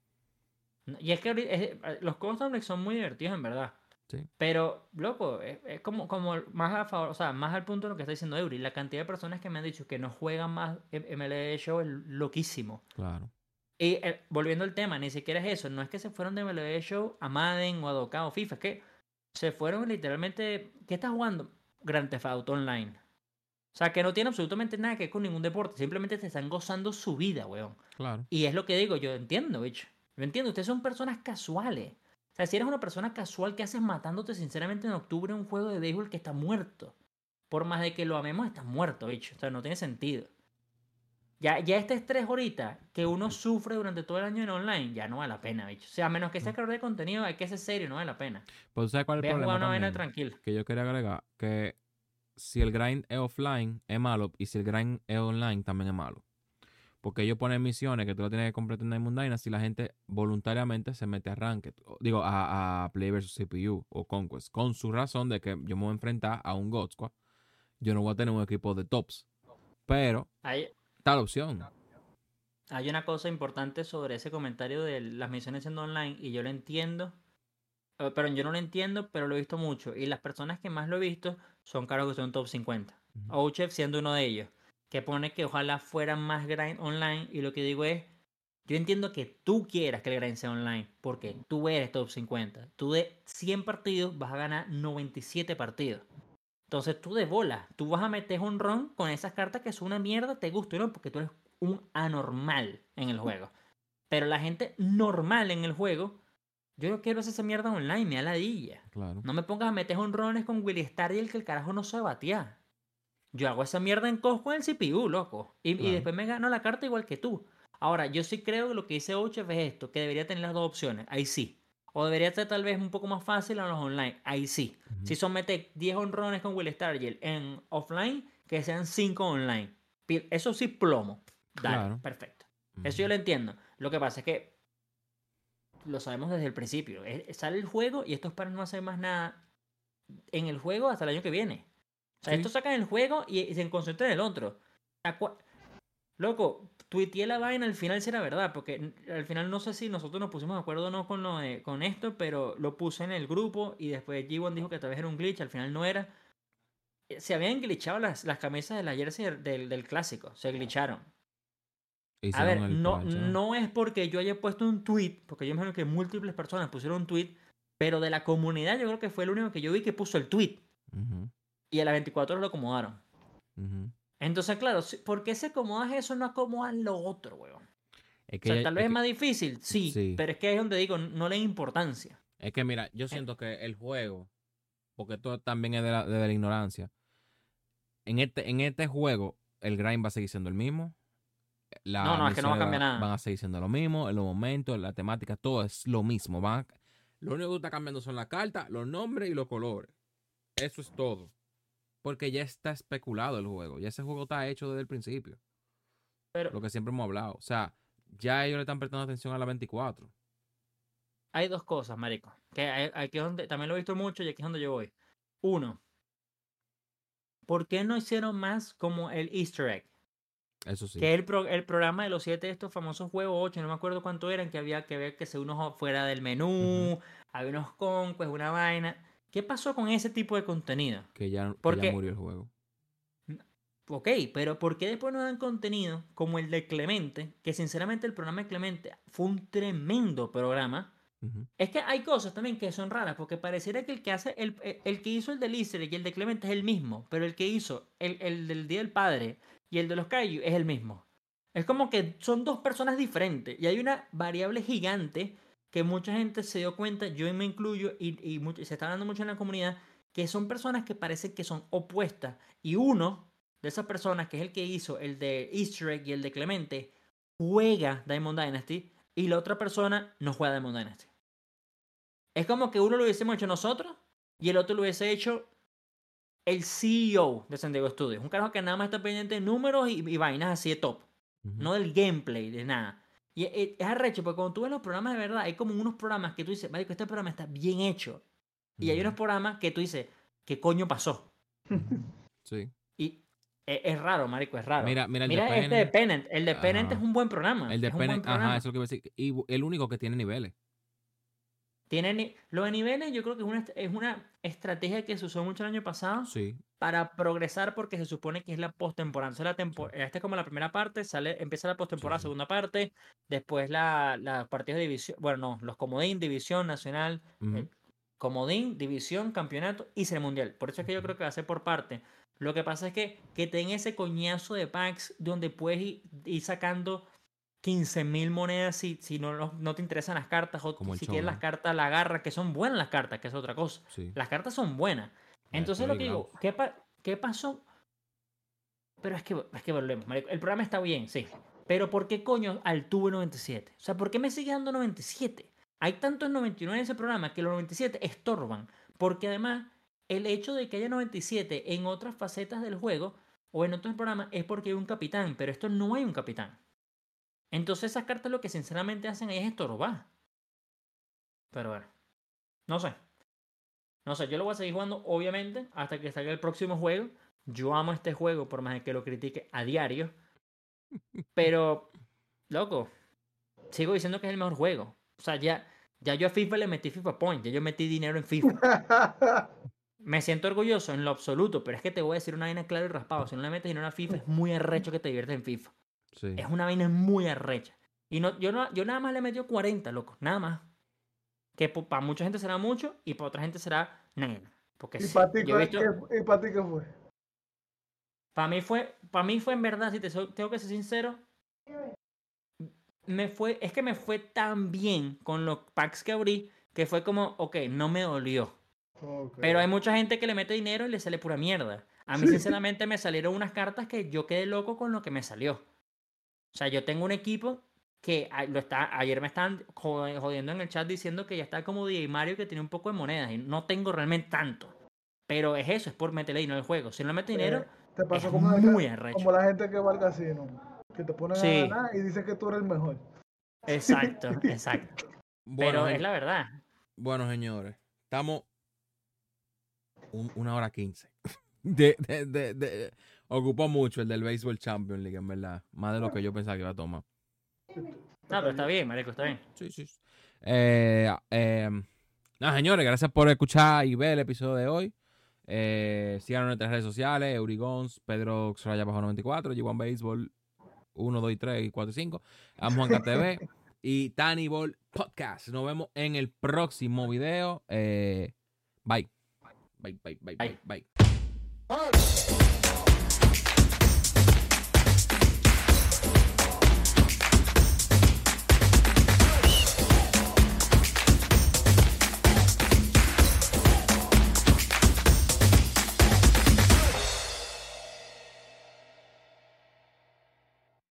No, y es que ahorita- es- eh, los Custom League son muy divertidos, en verdad. Sí. Pero, loco, es, es como, como más a favor, o sea, más al punto de lo que está diciendo Eury. La cantidad de personas que me han dicho que no juegan más M L B Show es loquísimo. Claro. Y eh, volviendo al tema, ni siquiera es eso. No es que se fueron de M L B Show a Madden o a Dokkan o FIFA. Es que se fueron literalmente. ¿Qué estás jugando? Grand Theft Auto Online. O sea, que no tiene absolutamente nada que ver con ningún deporte. Simplemente te están gozando su vida, weón. Claro. Y es lo que digo, yo entiendo, bicho. Yo entiendo, ustedes son personas casuales. O sea, si eres una persona casual, ¿qué haces matándote sinceramente en octubre en un juego de béisbol que está muerto? Por más de que lo amemos, está muerto, bicho. O sea, no tiene sentido. Ya, ya este estrés ahorita que uno sufre durante todo el año en online, ya no vale la pena, bicho. O sea, a menos que sea creador de contenido, hay que ser serio, no vale la pena. Pues ¿sabes cuál es el Ve a problema jugar una vaina también? tranquila. Que yo quería agregar que si el grind es offline es malo y si el grind es online también es malo. Porque ellos ponen misiones que tú lo tienes que completar en Diamond Dynasty y la gente voluntariamente se mete a Ranked, o- digo, a, a Play versus C P U o Conquest, con su razón de que yo me voy a enfrentar a un God Squad. Yo no voy a tener un equipo de tops. Pero Hay, está la opción. hay una cosa importante sobre ese comentario de las misiones siendo online y yo lo entiendo. eh, Pero yo no lo entiendo, pero lo he visto mucho. Y las personas que más lo he visto son caros que son top cincuenta. Ujú. Ouchef siendo uno de ellos. Que pone que ojalá fuera más grind online. Y lo que digo es, yo entiendo que tú quieras que el grind sea online. Porque tú eres top cincuenta. Tú de cien partidos vas a ganar noventa y siete partidos. Entonces tú de bola, tú vas a meter un ron con esas cartas que son una mierda, te gusta, ¿no? Porque tú eres un anormal en el juego. Pero la gente normal en el juego, yo no quiero hacer esa mierda online, me da ladilla. Claro. No me pongas a meter honrones con Willy Stardiel que el carajo no sabe batear. Yo hago esa mierda en Cosco en el C P U, loco. Y, y Claro. después me gano la carta igual que tú. Ahora, yo sí creo que lo que dice Ochef es esto, que debería tener las dos opciones. Ahí sí. O debería ser tal vez un poco más fácil en los online. Ahí sí. Ujú. Si son meter diez honrones con Willy Stardiel en offline, que sean cinco online. Pi- Eso sí, plomo. Dale, Claro. perfecto. Ujú. Eso yo lo entiendo. Lo que pasa es que lo sabemos desde el principio. Es- sale el juego y esto es para no hacer más nada en el juego hasta el año que viene. O sea, Sí. esto sacan el juego y, y se concentran en el otro. Acua- Loco, tuiteé la vaina, al final sí era verdad, porque n- al final no sé si nosotros nos pusimos de acuerdo o no con, lo de- con esto, pero lo puse en el grupo y después G uno dijo que tal vez era un glitch, al final no era. Eh, Se habían glitchado las, las camisas de la jersey del, del- del clásico, se glitcharon. A Hicieron ver, el no, parche, ¿no? no es porque yo haya puesto un tweet, porque yo imagino que múltiples personas pusieron un tweet, pero de la comunidad yo creo que fue el único que yo vi que puso el tweet Ujú, y a las veinticuatro horas lo acomodaron. ujú. Entonces, claro, si- ¿por qué se acomodas eso no acomodas lo otro, weón? Es O sea, que, tal es vez es que- más difícil, sí, sí. pero es que ahí es donde digo, no le da importancia. Es que mira, yo Eh, siento que el juego, porque esto también es de la, de la ignorancia, en este, en este juego el grind va a seguir siendo el mismo, No, las no, es que no va a misiones cambiar van, van nada. a seguir siendo lo mismo, en los momentos, la temática, todo es lo mismo. Van a- lo único que está cambiando son las cartas, los nombres y los colores. Eso es todo. Porque ya está especulado el juego, ya ese juego está hecho desde el principio, Pero lo que siempre hemos hablado. O sea, ya ellos le están prestando atención a la veinticuatro. hay dos cosas, marico. Que hay- aquí es donde, también lo he visto mucho y aquí es donde yo voy. Uno, ¿por qué no hicieron más como el Easter egg? Eso sí. Que es el, pro- el programa de los siete de estos famosos juegos, ocho, no me acuerdo cuánto eran, que había que ver que se uno fuera del menú, Ujú. había unos conquests, una vaina. ¿Qué pasó con ese tipo de contenido? Que ya, que ya Porque, murió el juego. ok, pero ¿por qué después no dan contenido como el de Clemente? Que sinceramente el programa de Clemente fue un tremendo programa. Ujú. Es que hay cosas también que son raras, porque pareciera que el que hace, el, el- el que hizo el del Easter egg y el de Clemente es el mismo, pero el que hizo el, el del Día del Padre y el de los Kaiju es el mismo. Es como que son dos personas diferentes y hay una variable gigante que mucha gente se dio cuenta, yo me incluyo y, y mucho- y se está hablando mucho en la comunidad, que son personas que parecen que son opuestas y uno de esas personas, que es el que hizo el de Easter egg y el de Clemente, juega Diamond Dynasty y la otra persona no juega Diamond Dynasty. Es como que uno lo hubiésemos hecho nosotros y el otro lo hubiese hecho el C E O de San Diego Studios. Un carajo que nada más está pendiente de números y, y vainas así de top. Ujú. No del gameplay, de nada. Y es, es arrecho, porque cuando tú ves los programas de verdad, hay como unos programas que tú dices, marico, este programa está bien hecho. Y hay Ujú. unos programas que tú dices, ¿qué coño pasó? Sí. Y Es, es raro, marico, es raro. Mira, mira el Mira de este de Pennant. Pennant. El de Pennant Ajá. es un buen programa. El de es un buen Pennant, programa. ajá, eso es lo que iba a decir. Y bu- el único que tiene niveles. Tiene ni- Lo de niveles yo creo que es una, est- es una estrategia que se usó mucho el año pasado Sí. para progresar porque se supone que es la postemporada. Entonces la tempo- Sí. esta es como la primera parte, sale, empieza la postemporada, Sí, sí. segunda parte, después la, la partidos de división, bueno, no, los comodín, división, nacional, Ujú. eh, comodín, división, campeonato y ser mundial. Por eso es que yo Ujú. creo que va a ser por parte. Lo que pasa es que, que ten ese coñazo de packs donde puedes ir, ir sacando quince mil monedas si, si no, no, no te interesan las cartas o Como el si quieres las Showdown. cartas, la agarras, que son buenas las cartas, que es otra cosa. Sí. Las cartas son buenas. La de Entonces lo que Play, digo, ¿qué, pa- ¿qué pasó? Pero es que, es que volvemos, marico. El programa está bien, sí. Pero ¿por qué coño al tuve noventa y siete? O sea, ¿por qué me sigue dando noventa y siete? Hay tantos noventa y nueve en ese programa que los noventa y siete estorban. Porque además, el hecho de que haya noventa y siete en otras facetas del juego o en otros programas es porque hay un capitán. Pero esto no hay un capitán. Entonces esas cartas lo que sinceramente hacen es estorbar. Pero bueno, no sé. No sé, yo lo voy a seguir jugando, obviamente, hasta que salga el próximo juego. Yo amo este juego, por más de que lo critique a diario. Pero, loco, sigo diciendo que es el mejor juego. O sea, ya, ya yo a FIFA le metí FIFA Point, ya yo metí dinero en FIFA. Me siento orgulloso en lo absoluto, pero es que te voy a decir una vaina clara y raspado. Si no le metes dinero a FIFA, es muy arrecho que te diviertes en FIFA. Sí. Es una vaina muy arrecha. Y no, yo, no, yo nada más le metí cuarenta, loco, nada más. Que para mucha gente será mucho y para otra gente será nada. Porque ¿Y sí, para ti, yo he visto... qué, y para ti qué fue? Para mí fue, para mí fue en verdad, si te soy- tengo que ser sincero, me fue, es que me fue tan bien con los packs que abrí que fue como, ok, no me dolió. Okay. Pero hay mucha gente que le mete dinero y le sale pura mierda. A mí, Sí. sinceramente, me salieron unas cartas que yo quedé loco con lo que me salió. O sea, yo tengo un equipo que a- lo está, ayer me estaban jod- jodiendo en el chat diciendo que ya está como D J Mario que tiene un poco de monedas y no tengo realmente tanto. Pero es eso, es por meterle dinero al juego. Si no le meto dinero, Eh, te pasó es como, muy la, arrecho. como la gente que va al casino, que te ponen a Sí, ganar y dicen que tú eres el mejor. exacto, exacto. Bueno, Pero gen- es la verdad. bueno, señores. Estamos un- una hora quince. De, de, de, de- Ocupó mucho el del Baseball Champions League, en verdad. Más de lo que yo pensaba que iba a tomar. No, pero está bien, marico, está bien. Sí, sí. sí. Eh, eh, nada, señores, gracias por escuchar y ver el episodio de hoy. Eh, síganos en nuestras redes sociales, Eurigons, Pedro Xraya bajo noventa y cuatro, G uno Baseball uno, dos, tres, cuatro y cinco, Amjuanca T V y Tannibal Podcast. Nos vemos en el próximo video. Eh, bye. Bye, bye, bye, bye, Bye. bye.